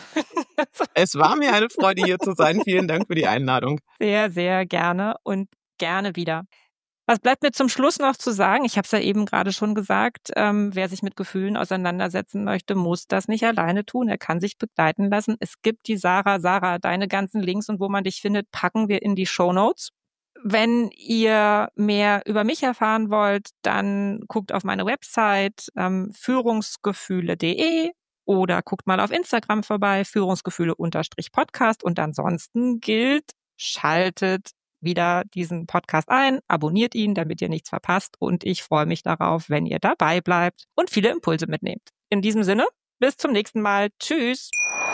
Speaker 1: Es war mir eine Freude, hier zu sein. Vielen Dank für die Einladung.
Speaker 2: Sehr, sehr gerne und gerne wieder. Was bleibt mir zum Schluss noch zu sagen? Ich habe es ja eben gerade schon gesagt, wer sich mit Gefühlen auseinandersetzen möchte, muss das nicht alleine tun. Er kann sich begleiten lassen. Es gibt die Sarah. Sarah, deine ganzen Links und wo man dich findet, packen wir in die Shownotes. Wenn ihr mehr über mich erfahren wollt, dann guckt auf meine Website führungsgefühle.de oder guckt mal auf Instagram vorbei, Führungsgefühle_Podcast. Und ansonsten gilt, schaltet wieder diesen Podcast ein, abonniert ihn, damit ihr nichts verpasst. Und ich freue mich darauf, wenn ihr dabei bleibt und viele Impulse mitnehmt. In diesem Sinne, bis zum nächsten Mal. Tschüss.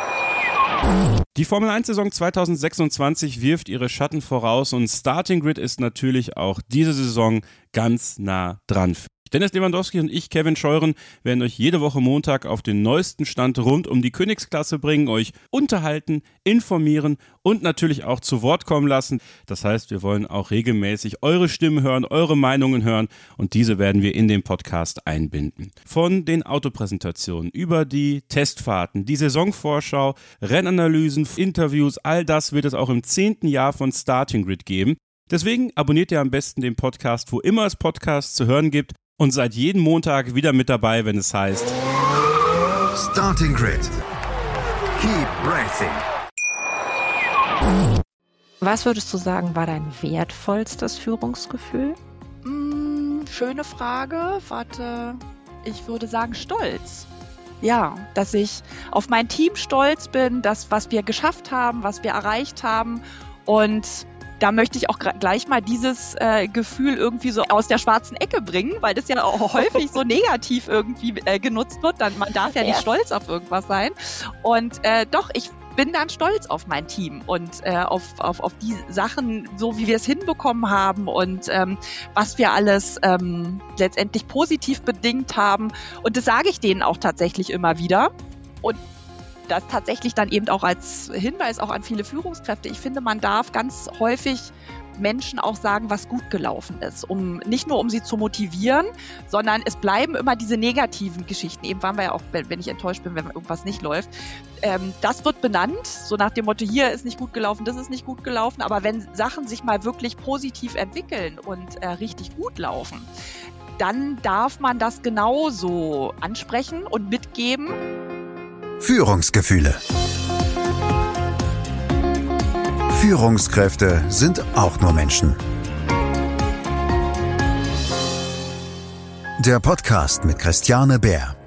Speaker 9: Die Formel-1-Saison 2026 wirft ihre Schatten voraus und Starting Grid ist natürlich auch diese Saison ganz nah dran. Dennis Lewandowski und ich, Kevin Scheuren, werden euch jede Woche Montag auf den neuesten Stand rund um die Königsklasse bringen, euch unterhalten, informieren und natürlich auch zu Wort kommen lassen. Das heißt, wir wollen auch regelmäßig eure Stimmen hören, eure Meinungen hören und diese werden wir in den Podcast einbinden. Von den Autopräsentationen über die Testfahrten, die Saisonvorschau, Rennanalysen, Interviews, all das wird es auch im 10. Jahr von Starting Grid geben. Deswegen abonniert ihr am besten den Podcast, wo immer es Podcasts zu hören gibt. Und seid jeden Montag wieder mit dabei, wenn es heißt
Speaker 3: Starting Grid. Keep racing.
Speaker 2: Was würdest du sagen, war dein wertvollstes Führungsgefühl?
Speaker 10: Schöne Frage. Warte, ich würde sagen Stolz. Ja, dass ich auf mein Team stolz bin, das, was wir geschafft haben, was wir erreicht haben und da möchte ich auch gleich mal dieses Gefühl irgendwie so aus der schwarzen Ecke bringen, weil das ja auch häufig so negativ irgendwie genutzt wird. Man darf ja nicht stolz auf irgendwas sein. Und doch, ich bin dann stolz auf mein Team und auf die Sachen, so wie wir es hinbekommen haben und was wir alles letztendlich positiv bedingt haben. Und das sage ich denen auch tatsächlich immer wieder. Und das tatsächlich dann eben auch als Hinweis auch an viele Führungskräfte. Ich finde, man darf ganz häufig Menschen auch sagen, was gut gelaufen ist, nicht nur um sie zu motivieren, sondern es bleiben immer diese negativen Geschichten. Eben waren wir ja auch, wenn ich enttäuscht bin, wenn irgendwas nicht läuft. Das wird benannt, so nach dem Motto, hier ist nicht gut gelaufen, das ist nicht gut gelaufen. Aber wenn Sachen sich mal wirklich positiv entwickeln und richtig gut laufen, dann darf man das genauso ansprechen und mitgeben.
Speaker 3: Führungsgefühle. Führungskräfte sind auch nur Menschen. Der Podcast mit Christiane Bär.